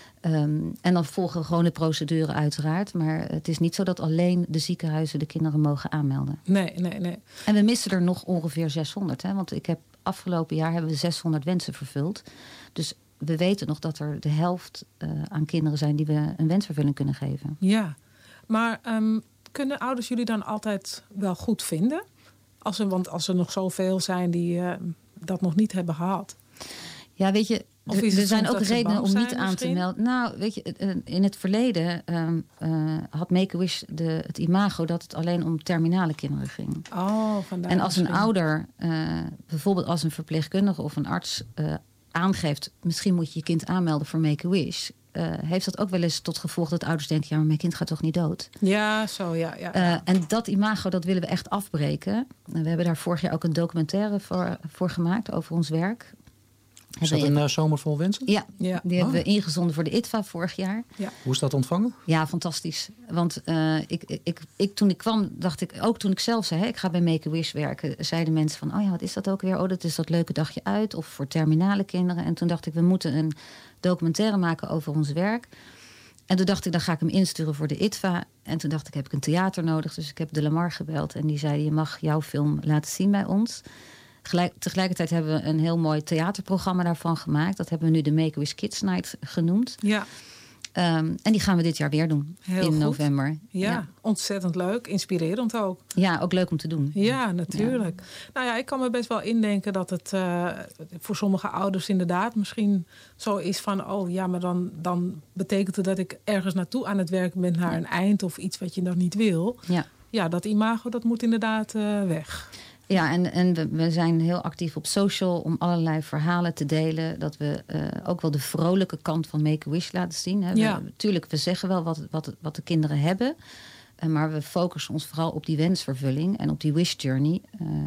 K: En dan volgen gewoon de procedure uiteraard. Maar het is niet zo dat alleen de ziekenhuizen de kinderen mogen aanmelden.
G: Nee.
K: En we missen er nog ongeveer 600. Hè? Want afgelopen jaar hebben we 600 wensen vervuld. Dus we weten nog dat er de helft aan kinderen zijn die we een wensvervulling kunnen geven.
G: Ja, maar kunnen ouders jullie dan altijd wel goed vinden? Want als er nog zoveel zijn die dat nog niet hebben gehad.
K: Ja, weet je, er zijn ook redenen om niet aan te melden. Nou, weet je, in het verleden had Make-A-Wish het imago dat het alleen om terminale kinderen ging.
G: Oh, vandaar.
K: En als een ouder, bijvoorbeeld als een verpleegkundige of een arts aangeeft, misschien moet je je kind aanmelden voor Make-A-Wish, heeft dat ook wel eens tot gevolg dat ouders denken, ja, maar mijn kind gaat toch niet dood?
G: Ja, zo, ja.
K: En dat imago, dat willen we echt afbreken. We hebben daar vorig jaar ook een documentaire voor gemaakt over ons werk.
I: Is dat een zomer vol wensen?
K: Ja, die hebben we ingezonden voor de ITVA vorig jaar.
G: Ja.
I: Hoe is dat ontvangen?
K: Ja, fantastisch. Want toen ik kwam, dacht ik, ook toen ik zelf zei, ik ga bij Make-A-Wish werken, zeiden mensen van, oh ja, wat is dat ook weer? Oh, dat is dat leuke dagje uit. Of voor terminale kinderen. En toen dacht ik, we moeten een documentaire maken over ons werk. En toen dacht ik, dan ga ik hem insturen voor de ITVA. En toen dacht ik, heb ik een theater nodig. Dus ik heb De Lamar gebeld. En die zei, je mag jouw film laten zien bij ons. Tegelijkertijd hebben we een heel mooi theaterprogramma daarvan gemaakt. Dat hebben we nu de Make-A-Wish Kids Night genoemd.
G: Ja.
K: En die gaan we dit jaar weer doen.
G: Heel
K: in
G: goed.
K: november.
G: Ja, ontzettend leuk. Inspirerend ook.
K: Ja, ook leuk om te doen.
G: Ja, natuurlijk. Ja. Nou ja, ik kan me best wel indenken dat het voor sommige ouders inderdaad misschien zo is van, oh ja, maar dan betekent het dat ik ergens naartoe aan het werken ben naar een eind of iets wat je nog niet wil. Ja, dat imago, dat moet inderdaad weg.
K: Ja, en we zijn heel actief op social om allerlei verhalen te delen. Dat we ook wel de vrolijke kant van Make-A-Wish laten zien. Hè. Tuurlijk, we zeggen wel wat de kinderen hebben. Maar we focussen ons vooral op die wensvervulling en op die wish journey.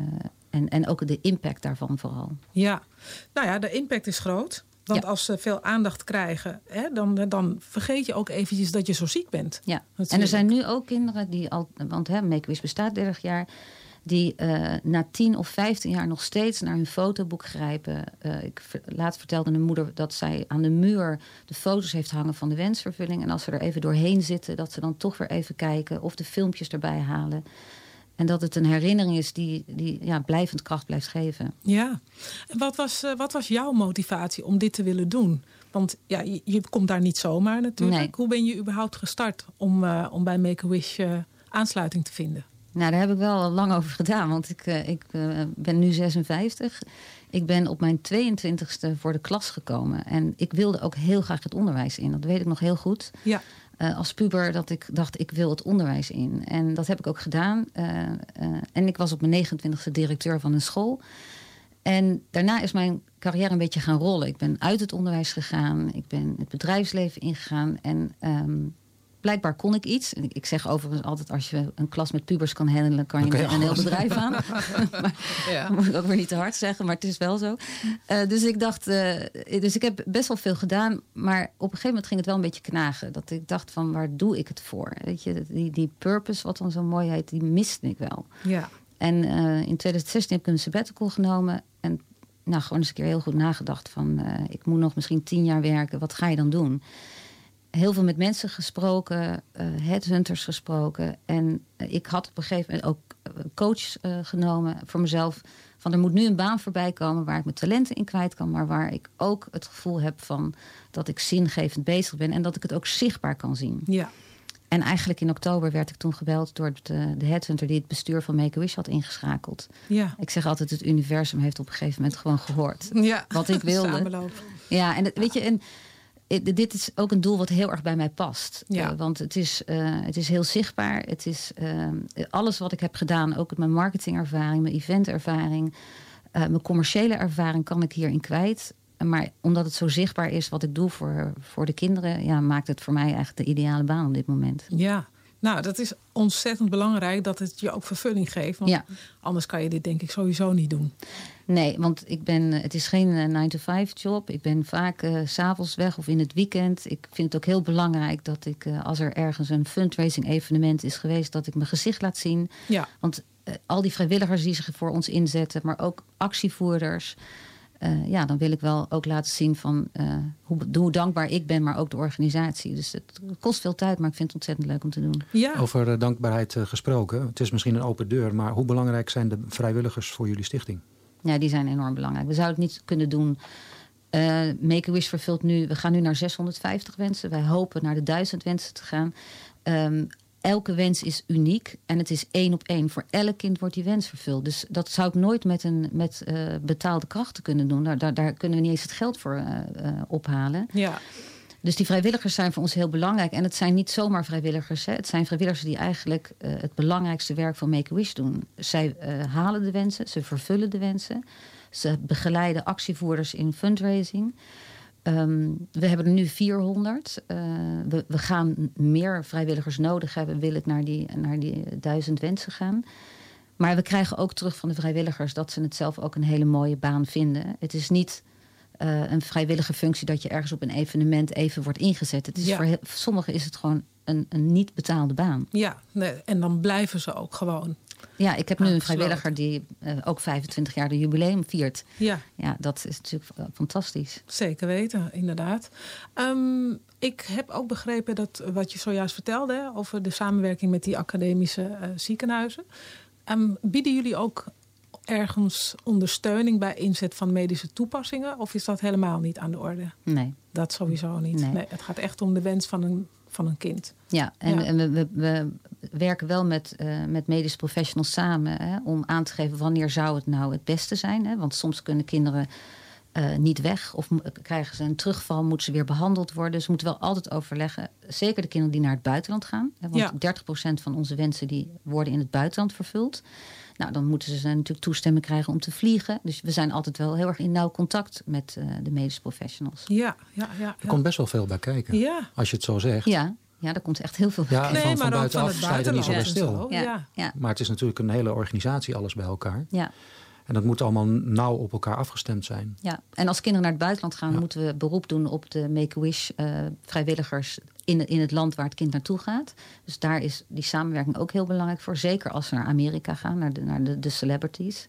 K: En ook de impact daarvan vooral.
G: Ja, nou ja, de impact is groot. Want als ze veel aandacht krijgen, hè, dan vergeet je ook eventjes dat je zo ziek bent.
K: Ja, en er zijn nu ook kinderen die al, want Make-A-Wish bestaat 30 jaar... die na 10 of 15 jaar nog steeds naar hun fotoboek grijpen. Laatst vertelde een moeder dat zij aan de muur de foto's heeft hangen van de wensvervulling. En als ze er even doorheen zitten, dat ze dan toch weer even kijken of de filmpjes erbij halen. En dat het een herinnering is die blijvend kracht blijft geven. Ja,
G: en wat was jouw motivatie om dit te willen doen? Want ja, je komt daar niet zomaar natuurlijk. Nee. Hoe ben je überhaupt gestart om bij Make-A-Wish aansluiting te vinden?
K: Nou, daar heb ik wel lang over gedaan, want ik ben nu 56. Ik ben op mijn 22e voor de klas gekomen. En ik wilde ook heel graag het onderwijs in. Dat weet ik nog heel goed. Ja. Als puber dat ik dacht, ik wil het onderwijs in. En dat heb ik ook gedaan. En ik was op mijn 29e directeur van een school. En daarna is mijn carrière een beetje gaan rollen. Ik ben uit het onderwijs gegaan. Ik ben het bedrijfsleven ingegaan. En blijkbaar kon ik iets. Ik zeg overigens altijd, als je een klas met pubers kan handelen, kan je een heel bedrijf aan. Maar moet ik ook weer niet te hard zeggen, maar het is wel zo. Dus ik dacht, dus ik heb best wel veel gedaan, maar op een gegeven moment ging het wel een beetje knagen. Dat ik dacht van, waar doe ik het voor? Weet je, die purpose, wat dan zo mooi heet, die miste ik wel. Ja. En in 2016 heb ik een sabbatical genomen en gewoon eens een keer heel goed nagedacht van, ik moet nog misschien 10 jaar werken. Wat ga je dan doen? Heel veel met mensen gesproken, headhunters gesproken. En ik had op een gegeven moment ook coach genomen voor mezelf. Van er moet nu een baan voorbij komen waar ik mijn talenten in kwijt kan. Maar waar ik ook het gevoel heb van dat ik zingevend bezig ben. En dat ik het ook zichtbaar kan zien. Ja. En eigenlijk in oktober werd ik toen gebeld door de headhunter die het bestuur van Make-A-Wish had ingeschakeld. Ja. Ik zeg altijd, het universum heeft op een gegeven moment gewoon gehoord wat ik wilde. Samenlopen. Ja, en weet je... dit is ook een doel wat heel erg bij mij past. Ja. Want het is heel zichtbaar. Het is alles wat ik heb gedaan, ook mijn marketingervaring, mijn eventervaring, mijn commerciële ervaring kan ik hierin kwijt. Maar omdat het zo zichtbaar is wat ik doe voor de kinderen, maakt het voor mij eigenlijk de ideale baan op dit moment. Ja.
G: Nou, dat is ontzettend belangrijk dat het je ook vervulling geeft. Want anders kan je dit denk ik sowieso niet doen.
K: Nee, want het is geen 9-to-5 job. Ik ben vaak 's avonds weg of in het weekend. Ik vind het ook heel belangrijk dat ik, als er ergens een fundraising evenement is geweest, dat ik mijn gezicht laat zien. Ja. Want al die vrijwilligers die zich voor ons inzetten, maar ook actievoerders. Dan wil ik wel ook laten zien van hoe dankbaar ik ben, maar ook de organisatie. Dus het kost veel tijd, maar ik vind het ontzettend leuk om te doen. Ja.
I: Over dankbaarheid gesproken. Het is misschien een open deur, maar hoe belangrijk zijn de vrijwilligers voor jullie stichting?
K: Ja, die zijn enorm belangrijk. We zouden het niet kunnen doen. Make-A-Wish vervult nu, we gaan nu naar 650 wensen. Wij hopen naar de 1000 wensen te gaan. Elke wens is uniek en het is 1 op 1. Voor elk kind wordt die wens vervuld. Dus dat zou ik nooit met betaalde krachten kunnen doen. Daar kunnen we niet eens het geld voor ophalen. Ja. Dus die vrijwilligers zijn voor ons heel belangrijk. En het zijn niet zomaar vrijwilligers. Hè. Het zijn vrijwilligers die eigenlijk het belangrijkste werk van Make-A-Wish doen. Zij halen de wensen, ze vervullen de wensen. Ze begeleiden actievoerders in fundraising. We hebben er nu 400. We gaan meer vrijwilligers nodig hebben. Wil ik naar die 1000 wensen gaan. Maar we krijgen ook terug van de vrijwilligers dat ze het zelf ook een hele mooie baan vinden. Het is niet een vrijwillige functie dat je ergens op een evenement even wordt ingezet. Het is voor sommigen is het gewoon een niet betaalde baan.
G: Ja, en dan blijven ze ook gewoon.
K: Ja, ik heb nu een vrijwilliger die ook 25 jaar de jubileum viert.
G: Ja,
K: dat is natuurlijk fantastisch.
G: Zeker weten, inderdaad. Ik heb ook begrepen dat wat je zojuist vertelde, hè, over de samenwerking met die academische ziekenhuizen. Bieden jullie ook ergens ondersteuning bij inzet van medische toepassingen? Of is dat helemaal niet aan de orde?
K: Nee.
G: Dat sowieso niet. Nee, het gaat echt om de wens van een kind.
K: Ja, en we werken wel met medische professionals samen, hè, om aan te geven wanneer zou het nou het beste zijn. Hè? Want soms kunnen kinderen niet weg of krijgen ze een terugval, moeten ze weer behandeld worden. Dus we moeten wel altijd overleggen. Zeker de kinderen die naar het buitenland gaan. Hè, want 30% van onze wensen die worden in het buitenland vervuld. Nou, dan moeten ze natuurlijk toestemming krijgen om te vliegen. Dus we zijn altijd wel heel erg in nauw contact met de medische professionals.
G: Ja.
I: Er komt best wel veel bij kijken, als je het zo zegt.
K: Ja, er komt echt heel veel bij kijken.
I: En van buitenaf sta je er niet zo bij stil.
K: Ja.
I: Maar het is natuurlijk een hele organisatie, alles bij elkaar.
K: Ja.
I: En dat moet allemaal nauw op elkaar afgestemd zijn.
K: Ja, en als kinderen naar het buitenland gaan, moeten we beroep doen op de Make-A-Wish vrijwilligers in het land waar het kind naartoe gaat. Dus daar is die samenwerking ook heel belangrijk voor. Zeker als ze naar Amerika gaan, naar de celebrities.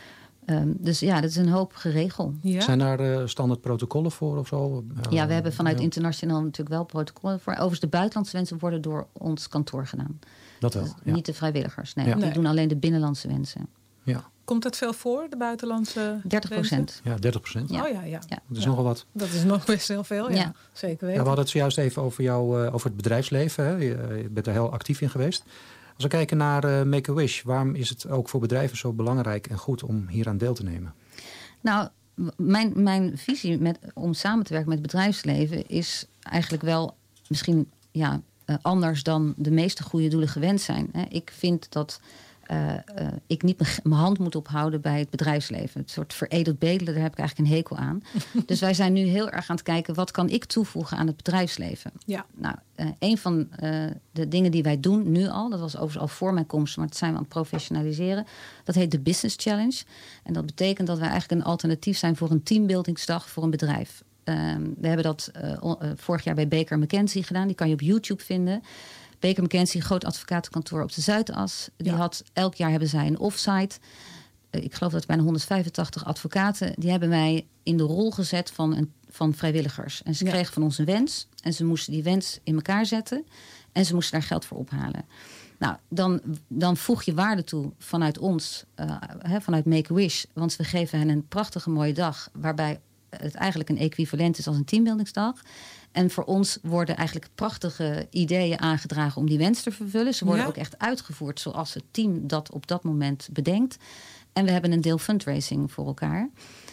K: Dus ja, dat is een hoop geregeld.
G: Ja.
I: Zijn daar standaard protocollen voor of zo?
K: Ja, we hebben vanuit internationaal natuurlijk wel protocollen voor. Overigens, de buitenlandse wensen worden door ons kantoor gedaan.
I: Dat wel,
K: dus
I: ja.
K: Niet de vrijwilligers. Nee, die doen alleen de binnenlandse wensen.
I: Ja.
G: Komt dat veel voor, de buitenlandse
K: 30%.
I: Ja, 30%.
G: Ja. Oh ja.
I: Dat is nogal wat.
G: Dat is nog best heel veel, ja. Zeker weten.
I: Ja, we hadden het zojuist even over over het bedrijfsleven. Hè. Je bent er heel actief in geweest. Als we kijken naar Make-A-Wish, waarom is het ook voor bedrijven zo belangrijk en goed om hier aan deel te nemen?
K: Nou, mijn visie om samen te werken met het bedrijfsleven is eigenlijk wel misschien anders dan de meeste goede doelen gewend zijn. Ik vind dat ik niet mijn hand moet ophouden bij het bedrijfsleven. Het soort veredeld bedelen, daar heb ik eigenlijk een hekel aan. Dus wij zijn nu heel erg aan het kijken, wat kan ik toevoegen aan het bedrijfsleven? Ja. Nou, een van de dingen die wij doen nu al, dat was overigens al voor mijn komst, maar dat zijn we aan het professionaliseren. Dat heet de Business Challenge. En dat betekent dat wij eigenlijk een alternatief zijn voor een teambuildingsdag voor een bedrijf. We hebben dat vorig jaar bij Baker McKenzie gedaan. Die kan je op YouTube vinden. Baker McKenzie, groot advocatenkantoor op de Zuidas. Elk jaar hebben zij een offsite. Ik geloof dat bijna 185 advocaten. Die hebben wij in de rol gezet van vrijwilligers. En ze kregen van ons een wens. En ze moesten die wens in elkaar zetten. En ze moesten daar geld voor ophalen. Nou, dan voeg je waarde toe vanuit ons. Vanuit Make-A-Wish. Want we geven hen een prachtige mooie dag. Waarbij het eigenlijk een equivalent is als een teambuildingsdag. En voor ons worden eigenlijk prachtige ideeën aangedragen om die wens te vervullen. Ze worden ook echt uitgevoerd zoals het team dat op dat moment bedenkt. En we hebben een deel fundraising voor elkaar.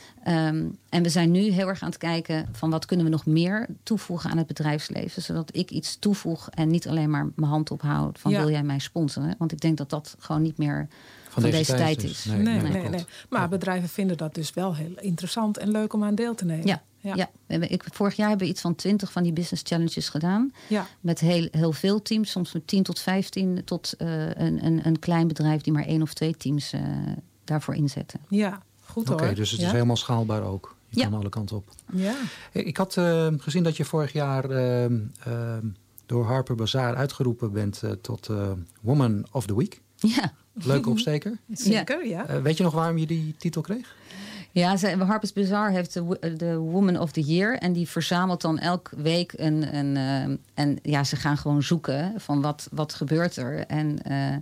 K: En we zijn nu heel erg aan het kijken van wat kunnen we nog meer toevoegen aan het bedrijfsleven. Zodat ik iets toevoeg en niet alleen maar mijn hand ophoud van wil jij mij sponsoren. Want ik denk dat dat gewoon niet meer van deze tijd is.
G: Nee. Maar bedrijven vinden dat dus wel heel interessant en leuk om aan deel te nemen.
K: Ja. Vorig jaar hebben we iets van 20 van die business challenges gedaan. Ja. Met heel veel teams, soms met 10 tot 15 tot een klein bedrijf die maar 1 of 2 teams daarvoor inzetten.
G: Ja, goed hoor.
I: Oké, dus het is helemaal schaalbaar ook. Je kan alle kanten op.
G: Ja.
I: Ik had gezien dat je vorig jaar door Harper Bazaar uitgeroepen bent tot Woman of the Week.
K: Ja.
I: Leuke opsteker.
G: Zeker, ja.
I: Weet je nog waarom je die titel kreeg?
K: Ja, Harper's Bazaar heeft de Woman of the Year. En die verzamelt dan elke week en ze gaan gewoon zoeken van wat gebeurt er. En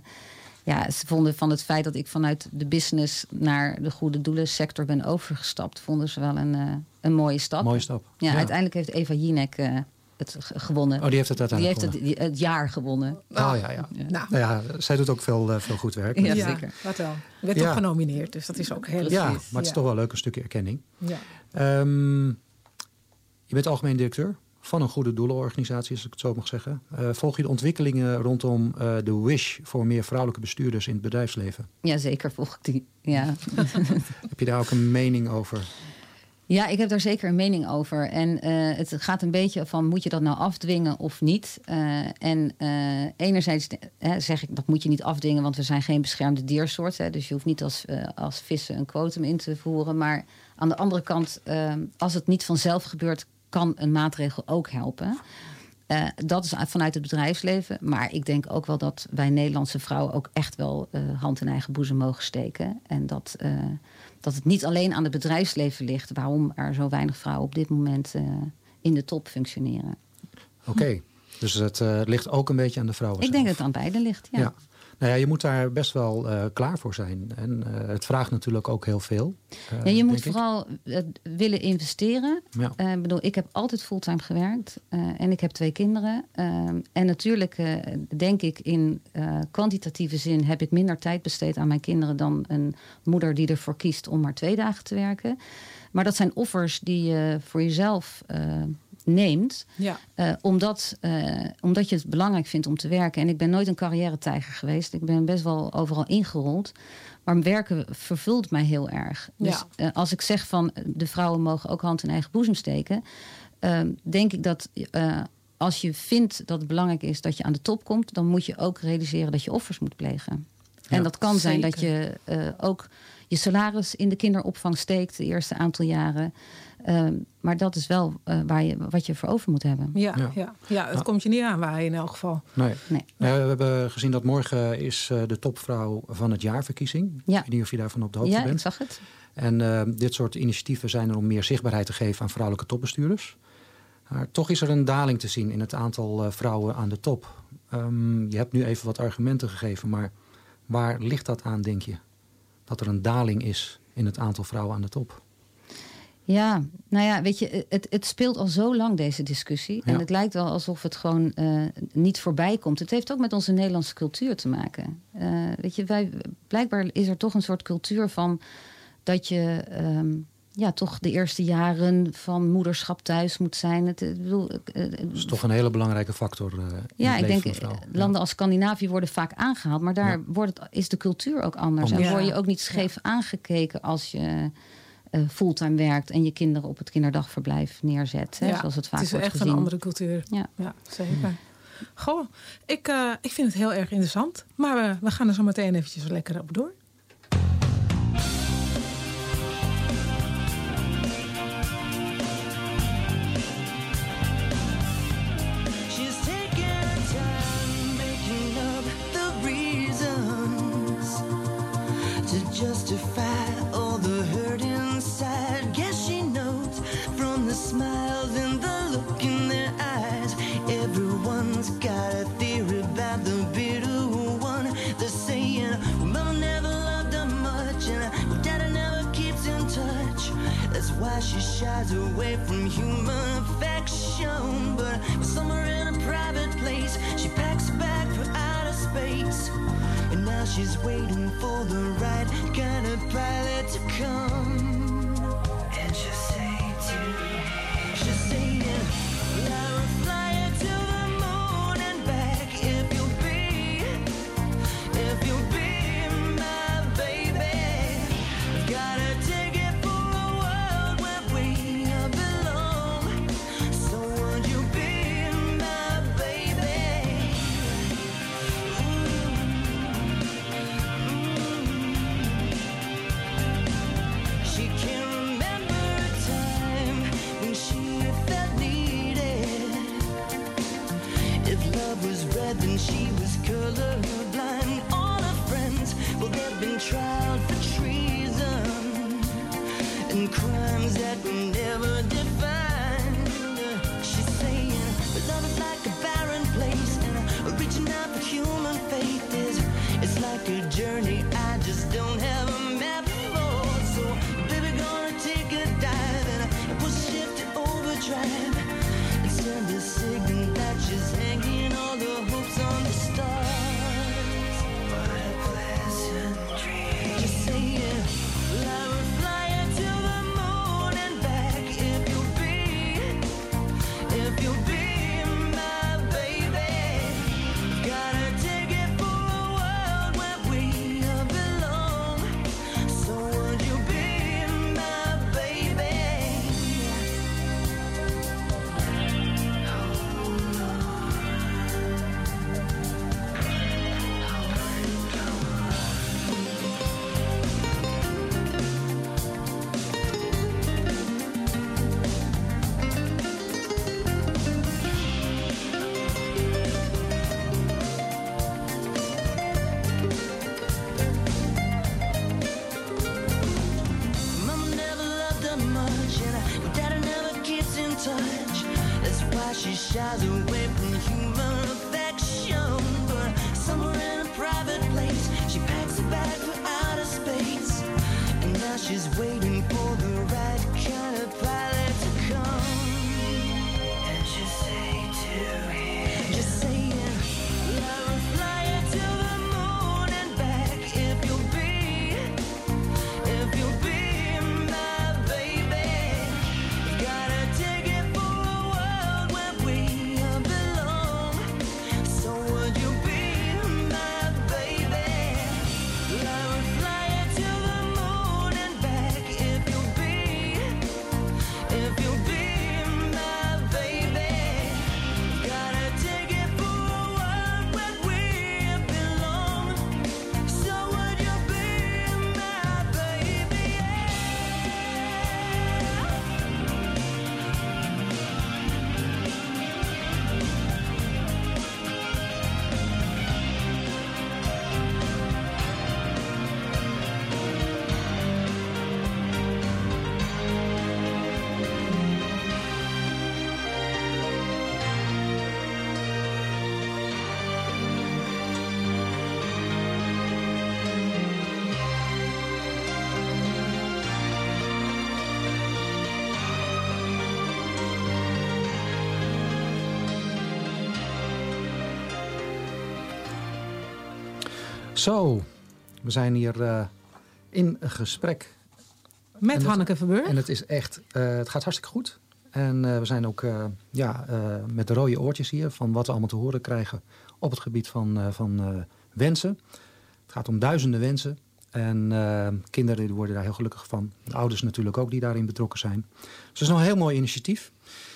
K: ze vonden van het feit dat ik vanuit de business naar de goede doelensector ben overgestapt, vonden ze wel een mooie stap.
I: Mooie stap.
K: Ja, uiteindelijk heeft Eva Jinek het gewonnen.
I: Oh, die heeft het uiteindelijk gewonnen.
K: Die heeft het jaar gewonnen.
I: Ja. Zij doet ook veel goed werk.
K: Ja, zeker.
G: Dat wel. Je bent ook genomineerd, dus dat is ook heel
I: maar het is toch wel leuk, een stukje erkenning.
G: Ja.
I: Je bent algemeen directeur van een goede doelenorganisatie, als ik het zo mag zeggen. Volg je de ontwikkelingen rondom de wish voor meer vrouwelijke bestuurders in het bedrijfsleven?
K: Ja, zeker volg ik die. Ja.
I: Heb je daar ook een mening over?
K: Ja, ik heb daar zeker een mening over. En het gaat een beetje van, moet je dat nou afdwingen of niet? Enerzijds zeg ik, dat moet je niet afdwingen, want we zijn geen beschermde diersoort. Hè, dus je hoeft niet als vissen een quotum in te voeren. Maar aan de andere kant, als het niet vanzelf gebeurt, kan een maatregel ook helpen. Dat is vanuit het bedrijfsleven. Maar ik denk ook wel dat wij Nederlandse vrouwen ook echt wel hand in eigen boezem mogen steken. En dat het niet alleen aan het bedrijfsleven ligt waarom er zo weinig vrouwen op dit moment in de top functioneren.
I: Oké, dus het ligt ook een beetje aan de vrouwen.
K: Ik denk dat het aan beide ligt, ja.
I: Nou ja, je moet daar best wel klaar voor zijn. En het vraagt natuurlijk ook heel veel.
K: Je moet vooral willen investeren.
I: Ja.
K: Ik heb altijd fulltime gewerkt. En ik heb 2 kinderen. En natuurlijk denk ik in kwantitatieve zin heb ik minder tijd besteed aan mijn kinderen dan een moeder die ervoor kiest om maar 2 dagen te werken. Maar dat zijn offers die je voor jezelf neemt. Ja. Omdat je het belangrijk vindt om te werken. En ik ben nooit een carrière-tijger geweest. Ik ben best wel overal ingerold. Maar werken vervult mij heel erg. Dus als ik zeg van de vrouwen mogen ook hand in eigen boezem steken, denk ik dat als je vindt dat het belangrijk is dat je aan de top komt, dan moet je ook realiseren dat je offers moet plegen. Ja, en dat kan zijn dat je ook je salaris in de kinderopvang steekt de eerste aantal jaren. Maar dat is wel wat je voor over moet hebben.
G: Ja, het komt je niet aan waaien in elk geval.
I: Nee. We hebben gezien dat morgen is de topvrouw van het jaarverkiezing.
K: Ja.
I: Ik weet niet of je daarvan op de hoogte bent.
K: Ja, ik zag het.
I: En dit soort initiatieven zijn er om meer zichtbaarheid te geven aan vrouwelijke topbestuurders. Maar toch is er een daling te zien in het aantal vrouwen aan de top. Je hebt nu even wat argumenten gegeven, maar waar ligt dat aan, denk je? Dat er een daling is in het aantal vrouwen aan de top?
K: Ja, nou ja, weet je, het speelt al zo lang deze discussie. Ja. En het lijkt wel alsof het gewoon niet voorbij komt. Het heeft ook met onze Nederlandse cultuur te maken. Weet je, blijkbaar is er toch een soort cultuur van dat je toch de eerste jaren van moederschap thuis moet zijn. Dat
I: is toch een hele belangrijke factor.
K: Ik denk landen als Scandinavië worden vaak aangehaald, maar daar is de cultuur ook anders. En word je ook niet scheef aangekeken als je fulltime werkt en je kinderen op het kinderdagverblijf neerzet. Hè, zoals het vaak wordt gezien.
G: Het is echt een andere cultuur. Ja, zeker. Goh, ik vind het heel erg interessant. Maar we gaan er zo meteen eventjes lekker op door.
J: Justify all the hurt inside. Guess she knows from the smiles and the look in their eyes. Everyone's got a theory about the bitter one. They're saying, well, mama never loved her much, and daddy never keeps in touch. That's why she shies away from human affection. But somewhere in a private place, she packs a bag for outer space. And now she's waiting for the right kind of pilot to come. And she'll say she's saying, I will fly you to the moon and back if you'll be my baby. Got a ticket for a world where we belong. So would you be my baby? She can't remember a she's waiting for the right kind of pilot to come. And just say to him, just saying, love will fly you to the moon and back if you'll be my baby. Gotta take it for a world where we belong. So would you be my baby? Love will fly you to the moon and back if you'll be my baby. Gotta take it for a world where we belong. So would you be my baby?
I: Zo, we zijn hier in een gesprek.
G: Met Hanneke Verbeur.
I: En het is echt, het gaat hartstikke goed. En we zijn ook met de rode oortjes hier van wat we allemaal te horen krijgen op het gebied van wensen. Het gaat om duizenden wensen. En kinderen die worden daar heel gelukkig van. De ouders natuurlijk ook die daarin betrokken zijn. Dus dat is nog een heel mooi initiatief.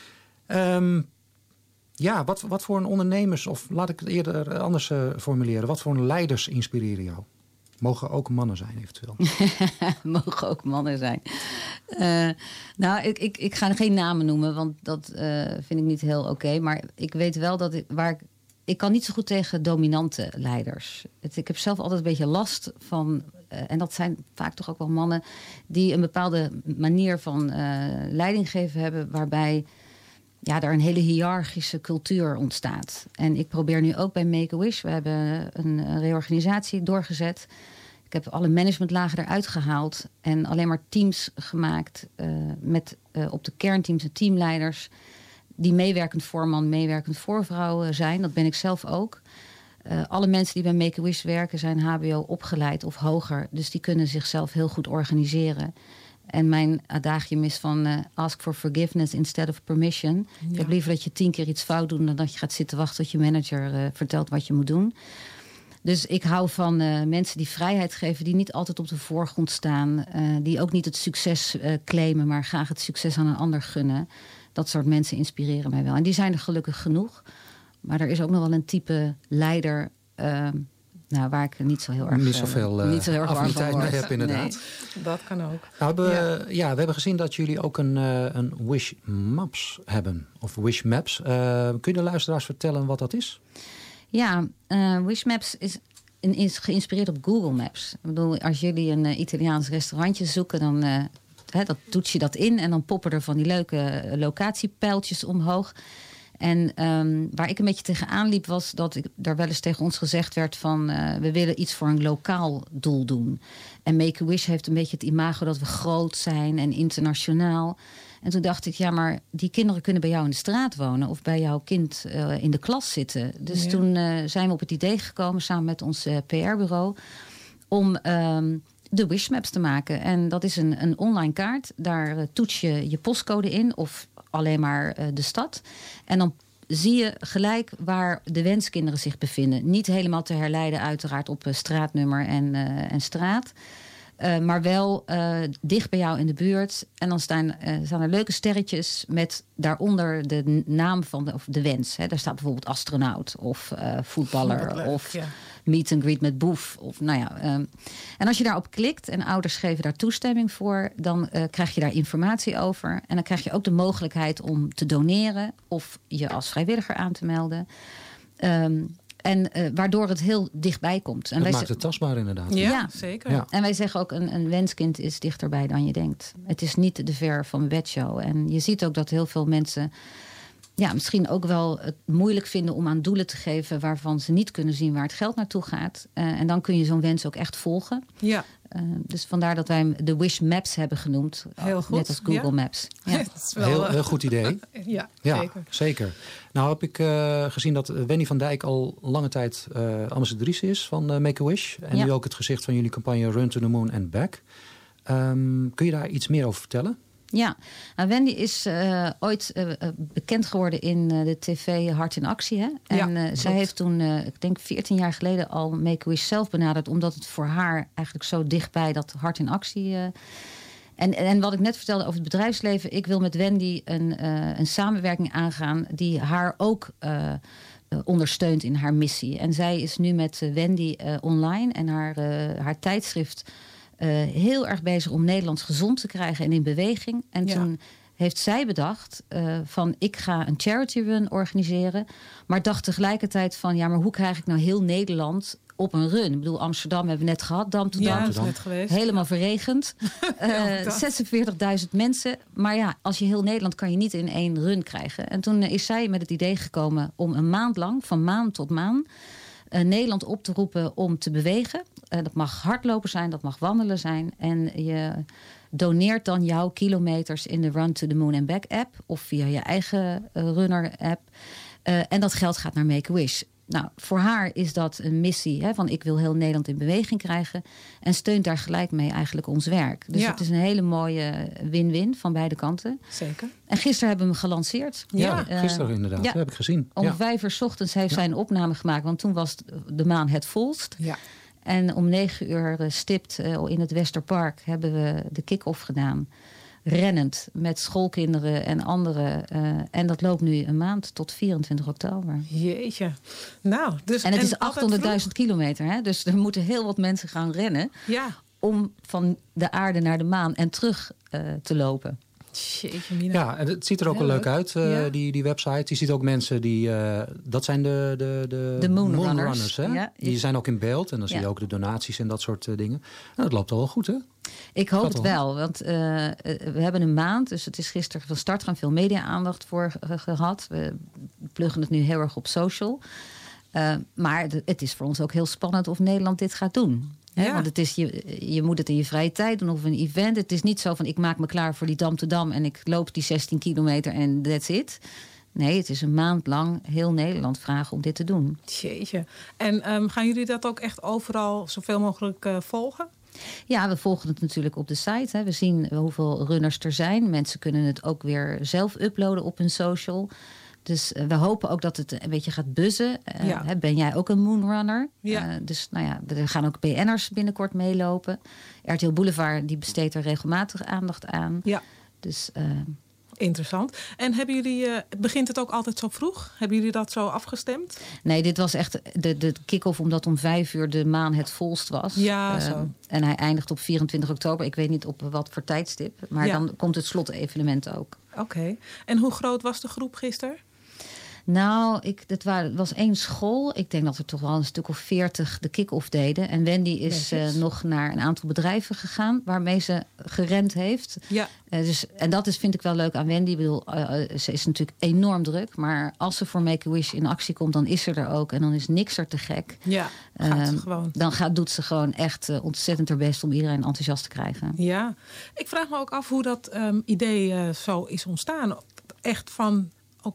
I: Wat voor een ondernemers, of laat ik het eerder anders formuleren. Wat voor een leiders inspireren jou? Mogen ook mannen zijn eventueel?
K: Mogen ook mannen zijn. Ik ga geen namen noemen, want dat vind ik niet heel oké. Maar ik weet wel dat ik kan niet zo goed tegen dominante leiders. Ik heb zelf altijd een beetje last van, en dat zijn vaak toch ook wel mannen, die een bepaalde manier van leiding geven hebben, waarbij daar een hele hiërarchische cultuur ontstaat. En ik probeer nu ook bij Make-A-Wish, we hebben een reorganisatie doorgezet. Ik heb alle managementlagen eruit gehaald en alleen maar teams gemaakt met op de kernteams de teamleiders die meewerkend voorman, meewerkend voorvrouw zijn. Dat ben ik zelf ook. Alle mensen die bij Make-A-Wish werken zijn HBO opgeleid of hoger. Dus die kunnen zichzelf heel goed organiseren. En mijn adagium is van ask for forgiveness instead of permission. Ja. Ik heb liever dat je 10 keer iets fout doet dan dat je gaat zitten wachten tot je manager vertelt wat je moet doen. Dus ik hou van mensen die vrijheid geven, die niet altijd op de voorgrond staan. Die ook niet het succes claimen, maar graag het succes aan een ander gunnen. Dat soort mensen inspireren mij wel. En die zijn er gelukkig genoeg. Maar er is ook nog wel een type leider waar ik niet zo heel erg
I: niet zoveel affiniteit mee heb, inderdaad.
G: Nee, dat kan ook.
I: Nou, we hebben gezien dat jullie ook een Wish Maps hebben. Of Wish Maps. Kun je de luisteraars vertellen wat dat is?
K: Ja, Wish Maps is geïnspireerd op Google Maps. Ik bedoel, als jullie een Italiaans restaurantje zoeken, dan dat toets je dat in en dan poppen er van die leuke locatiepijltjes omhoog. En waar ik een beetje tegenaan liep was dat er wel eens tegen ons gezegd werd van we willen iets voor een lokaal doel doen. En Make-A-Wish heeft een beetje het imago dat we groot zijn en internationaal. En toen dacht ik, maar die kinderen kunnen bij jou in de straat wonen of bij jouw kind in de klas zitten. Dus toen zijn we op het idee gekomen samen met ons PR-bureau om de Wishmaps te maken. En dat is een online kaart. Daar toets je je postcode in of alleen maar de stad. En dan zie je gelijk waar de wenskinderen zich bevinden. Niet helemaal te herleiden uiteraard op straatnummer en straat. Maar wel dicht bij jou in de buurt. En dan staan er leuke sterretjes met daaronder de naam van de wens. Daar staat bijvoorbeeld astronaut of voetballer of meet and greet met Boef. Of, en als je daarop klikt en ouders geven daar toestemming voor, dan krijg je daar informatie over. En dan krijg je ook de mogelijkheid om te doneren of je als vrijwilliger aan te melden. En waardoor het heel dichtbij komt. En
I: dat maakt het tastbaar inderdaad.
G: Ja, zeker. Ja.
K: En wij zeggen ook, een wenskind is dichterbij dan je denkt. Het is niet de ver van bedshow. En je ziet ook dat heel veel mensen misschien ook wel het moeilijk vinden om aan doelen te geven waarvan ze niet kunnen zien waar het geld naartoe gaat. En dan kun je zo'n wens ook echt volgen.
G: Ja.
K: Dus vandaar dat wij hem de Wish Maps hebben genoemd.
G: Heel goed,
K: Net als Google
G: ja.
K: Maps. Ja.
G: Dat is wel,
I: Heel goed idee.
G: Ja,
I: Ja,
G: zeker.
I: zeker. Nou heb ik gezien dat Wendy van Dijk al lange tijd ambassadrice is van Make-A-Wish. En
K: Ja.
I: nu ook het gezicht van jullie campagne Run to the Moon and Back. Kun je daar iets meer over vertellen?
K: Ja, nou, Wendy is ooit bekend geworden in de tv Hart in Actie. Hè? En zij heeft toen, ik denk 14 jaar geleden al Make-A-Wish zelf benaderd. Omdat het voor haar eigenlijk zo dichtbij dat Hart in Actie... En wat ik net vertelde over het bedrijfsleven. Ik wil met Wendy een samenwerking aangaan die haar ook ondersteunt in haar missie. En zij is nu met Wendy online en haar tijdschrift... heel erg bezig om Nederlands gezond te krijgen en in beweging. En toen heeft zij bedacht van ik ga een charity run organiseren. Maar dacht tegelijkertijd van ja, maar hoe krijg ik nou heel Nederland op een run? Ik bedoel, Amsterdam hebben we net gehad, Dam to Dam.
G: dat is net geweest.
K: Helemaal verregend. 46.000 mensen. Maar ja, als je heel Nederland kan je niet in één run krijgen. En toen is zij met het idee gekomen om een maand lang, van maan tot maan... Nederland op te roepen om te bewegen. Dat mag hardlopen zijn, dat mag wandelen zijn. En je doneert dan jouw kilometers in de Run to the Moon and Back app... of via je eigen runner app. En dat geld gaat naar Make-A-Wish. Nou, voor haar is dat een missie, hè, van ik wil heel Nederland in beweging krijgen. En steunt daar gelijk mee eigenlijk ons werk. Dus het is een hele mooie win-win van beide kanten.
G: Zeker.
K: En gisteren hebben we hem gelanceerd.
I: Ja, gisteren inderdaad. Dat heb ik gezien.
K: Om
I: Ja.
K: 5 uur 's ochtends heeft zij een opname gemaakt. Want toen was de maan het volst.
G: Ja.
K: En om 9 uur stipt in het Westerpark hebben we de kick-off gedaan. Rennend met schoolkinderen en anderen. En dat loopt nu een maand tot 24 oktober.
G: Jeetje. Nou, dus,
K: En het is
G: altijd
K: 800.000 kilometer. Hè? Dus er moeten heel wat mensen gaan rennen.
G: Ja.
K: Om van de aarde naar de maan en terug te lopen.
G: Jeetje, Mina.
I: Ja, en het ziet er ook
G: Heel
I: wel leuk
G: leuk.
I: uit, die website. Je ziet ook mensen die... dat zijn de
K: Moonrunners.
I: hè?
K: Ja.
I: Die zijn ook in beeld. En dan zie je
K: Ja.
I: ook de donaties en dat soort dingen. Nou, dat loopt al wel goed, hè?
K: Ik hoop
I: Gaat
K: het
I: wel.
K: wel, want we hebben een maand. Dus het is gisteren van start gaan veel media-aandacht voor gehad. We pluggen het nu heel erg op social. Maar het is voor ons ook heel spannend of Nederland dit gaat doen. Hè?
G: Ja.
K: Want het is, je moet het in je vrije tijd doen of een event. Het is niet zo van ik maak me klaar voor die Dam to Dam... en ik loop die 16 kilometer en that's it. Nee, het is een maand lang heel Nederland vragen om dit te doen.
G: Jeetje. En gaan jullie dat ook echt overal zoveel mogelijk volgen?
K: Ja, we volgen het natuurlijk op de site. Hè. We zien hoeveel runners er zijn. Mensen kunnen het ook weer zelf uploaden op hun social. Dus we hopen ook dat het een beetje gaat buzzen. Hè, ben jij ook een moonrunner?
G: Ja.
K: Dus nou ja, er gaan ook BN'ers binnenkort meelopen. RTL Boulevard die besteedt er regelmatig aandacht aan.
G: Ja.
K: Dus
G: interessant. En hebben jullie, begint het ook altijd zo vroeg? Hebben jullie dat zo afgestemd?
K: nee, dit was echt de kick-off omdat om 5 uur de maan het volst was.
G: Ja, zo.
K: En hij eindigt op 24 oktober. Ik weet niet op wat voor tijdstip. Maar dan komt het slotevenement ook.
G: Oké. En hoe groot was de groep gisteren?
K: Nou, het was 1 school. Ik denk dat er toch wel een stuk of 40 de kick-off deden. En Wendy is nog naar een aantal bedrijven gegaan... waarmee ze gerend heeft.
G: Ja.
K: En dat vind ik wel leuk aan Wendy. Ik bedoel, ze is natuurlijk enorm druk. Maar als ze voor Make-A-Wish in actie komt, dan is ze er ook. En dan is niks er te gek.
G: Ja, gaat ze gewoon.
K: Dan doet ze gewoon echt ontzettend haar best... om iedereen enthousiast te krijgen.
G: Ja. Ik vraag me ook af hoe dat idee zo is ontstaan. Echt van,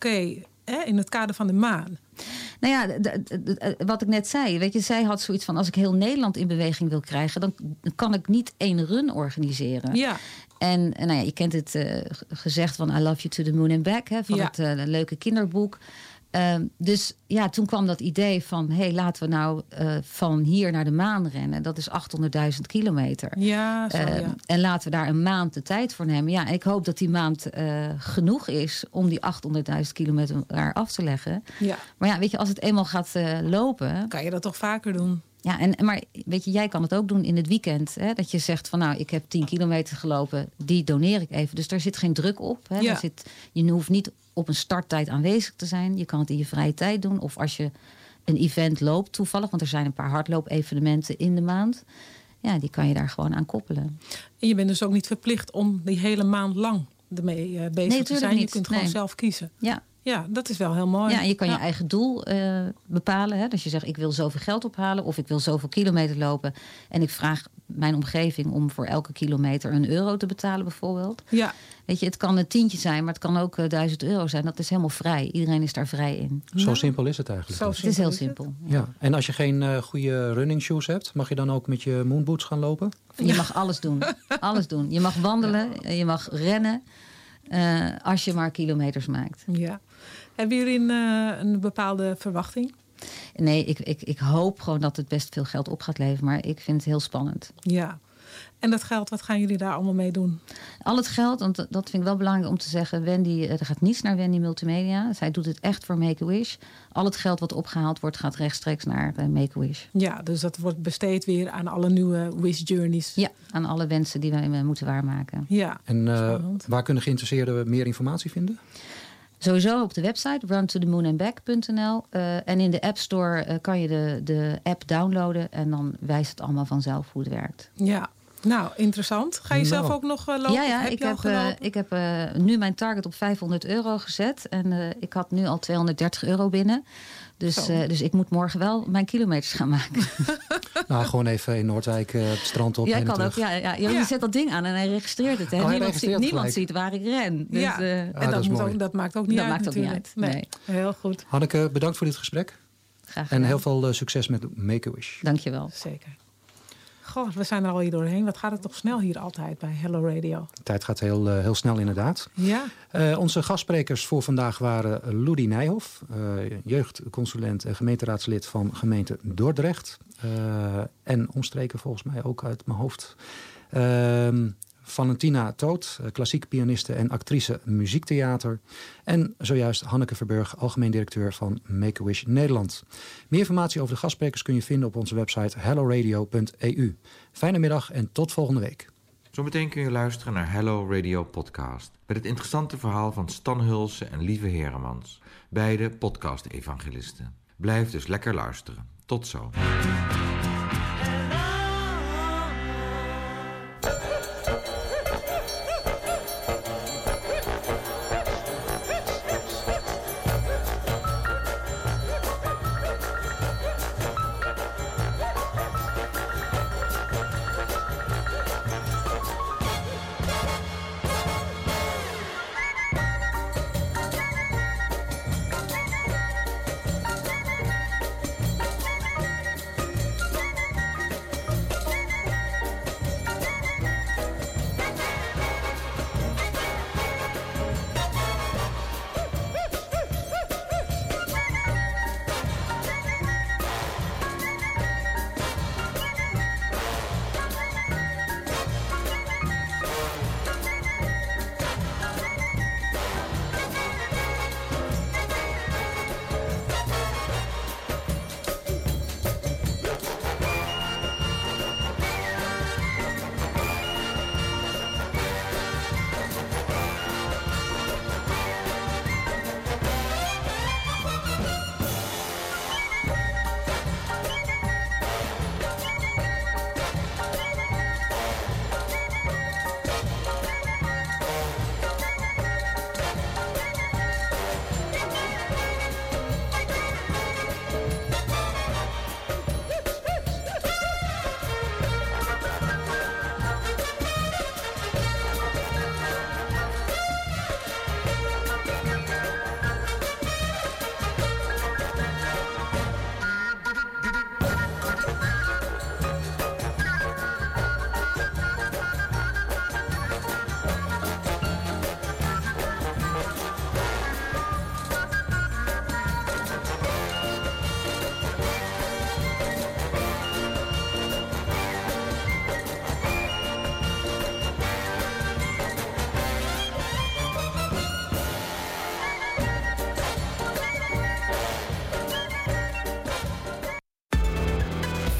G: in het kader van de maan.
K: Nou ja, wat ik net zei. Weet je, zij had zoiets van... als ik heel Nederland in beweging wil krijgen... dan kan ik niet 1 run organiseren.
G: Ja.
K: En nou ja, je kent het gezegd van... I love you to the moon and back. Hè, van het leuke kinderboek. Dus ja, toen kwam dat idee van... laten we nou van hier naar de maan rennen. Dat is 800.000 kilometer.
G: Ja, zo, ja.
K: En laten we daar een maand de tijd voor nemen. Ja, en ik hoop dat die maand genoeg is... om die 800.000 kilometer daar af te leggen.
G: Ja.
K: Maar ja, weet je, als het eenmaal gaat lopen...
G: kan je dat toch vaker doen?
K: Ja, maar weet je, jij kan het ook doen in het weekend. Hè? Dat je zegt van nou, ik heb 10 kilometer gelopen. Die doneer ik even. Dus daar zit geen druk op. Hè?
G: Ja.
K: Je hoeft niet op een starttijd aanwezig te zijn. Je kan het in je vrije tijd doen. Of als je een event loopt toevallig. Want er zijn een paar hardloopevenementen in de maand. Ja, die kan je daar gewoon aan koppelen.
G: En je bent dus ook niet verplicht om die hele maand lang ermee bezig te zijn.
K: Niet.
G: Je kunt gewoon zelf kiezen.
K: Ja.
G: Ja, dat is wel heel mooi.
K: Ja, en je kan je eigen doel bepalen. Hè? Dus je zegt, ik wil zoveel geld ophalen... of ik wil zoveel kilometer lopen. En ik vraag mijn omgeving om voor elke kilometer €1 te betalen bijvoorbeeld.
G: Ja.
K: Weet je, het kan een tientje zijn, maar het kan ook €1000 zijn. Dat is helemaal vrij. Iedereen is daar vrij in.
I: Zo simpel is het eigenlijk.
K: Het is heel simpel.
I: Ja. En als je geen goede running shoes hebt, mag je dan ook met je moonboots gaan lopen?
K: Je mag alles doen. Alles doen. Je mag wandelen, je mag rennen. Als je maar kilometers maakt.
G: Ja. Hebben jullie een bepaalde verwachting?
K: Nee, ik hoop gewoon dat het best veel geld op gaat leveren. Maar ik vind het heel spannend.
G: Ja. En dat geld, wat gaan jullie daar allemaal mee doen?
K: Al het geld, want dat vind ik wel belangrijk om te zeggen. Wendy, er gaat niets naar Wendy Multimedia. Zij doet het echt voor Make-A-Wish. Al het geld wat opgehaald wordt, gaat rechtstreeks naar Make-A-Wish.
G: Ja, dus dat wordt besteed weer aan alle nieuwe Wish Journeys.
K: Ja, aan alle wensen die wij moeten waarmaken.
G: Ja.
I: En waar kunnen geïnteresseerden meer informatie vinden?
K: Sowieso op de website runtothemoonandback.nl. En in de App Store kan je de app downloaden. En dan wijst het allemaal vanzelf hoe het werkt.
G: Ja. Nou, interessant. Ga je zelf ook nog lopen?
K: Ja, ik heb nu mijn target op €500 gezet. En ik had nu al €230 binnen. Dus ik moet morgen wel mijn kilometers gaan maken.
I: Nou, gewoon even in Noordwijk het strand op.
K: Ja,
I: en
K: kan ook. Je zet dat ding aan en hij registreert het. Hè? Niemand ziet waar ik ren. Dus,
G: en dat maakt ook niet uit.
K: Maakt ook niet uit. Nee.
G: Heel goed.
I: Hanneke, bedankt voor dit gesprek.
K: Graag gedaan.
I: En heel veel succes met Make-A-Wish.
K: Dankjewel.
G: Zeker. Goh, we zijn er al hier doorheen. Wat gaat het toch snel hier altijd bij Hello Radio?
I: De tijd gaat heel snel inderdaad.
G: Ja.
I: Onze gastsprekers voor vandaag waren Loedi Nijhoff, jeugdconsulent en gemeenteraadslid van gemeente Dordrecht. En omstreken volgens mij ook uit mijn hoofd. Valentina Toot, klassiek pianiste en actrice muziektheater. En zojuist Hanneke Verburg, algemeen directeur van Make-A-Wish Nederland. Meer informatie over de gastsprekers kun je vinden op onze website helloradio.eu. Fijne middag en tot volgende week.
L: Zometeen kun je luisteren naar Hello Radio Podcast. Met het interessante verhaal van Stan Hulsen en Lieve Heremans. Beide podcast-evangelisten. Blijf dus lekker luisteren. Tot zo.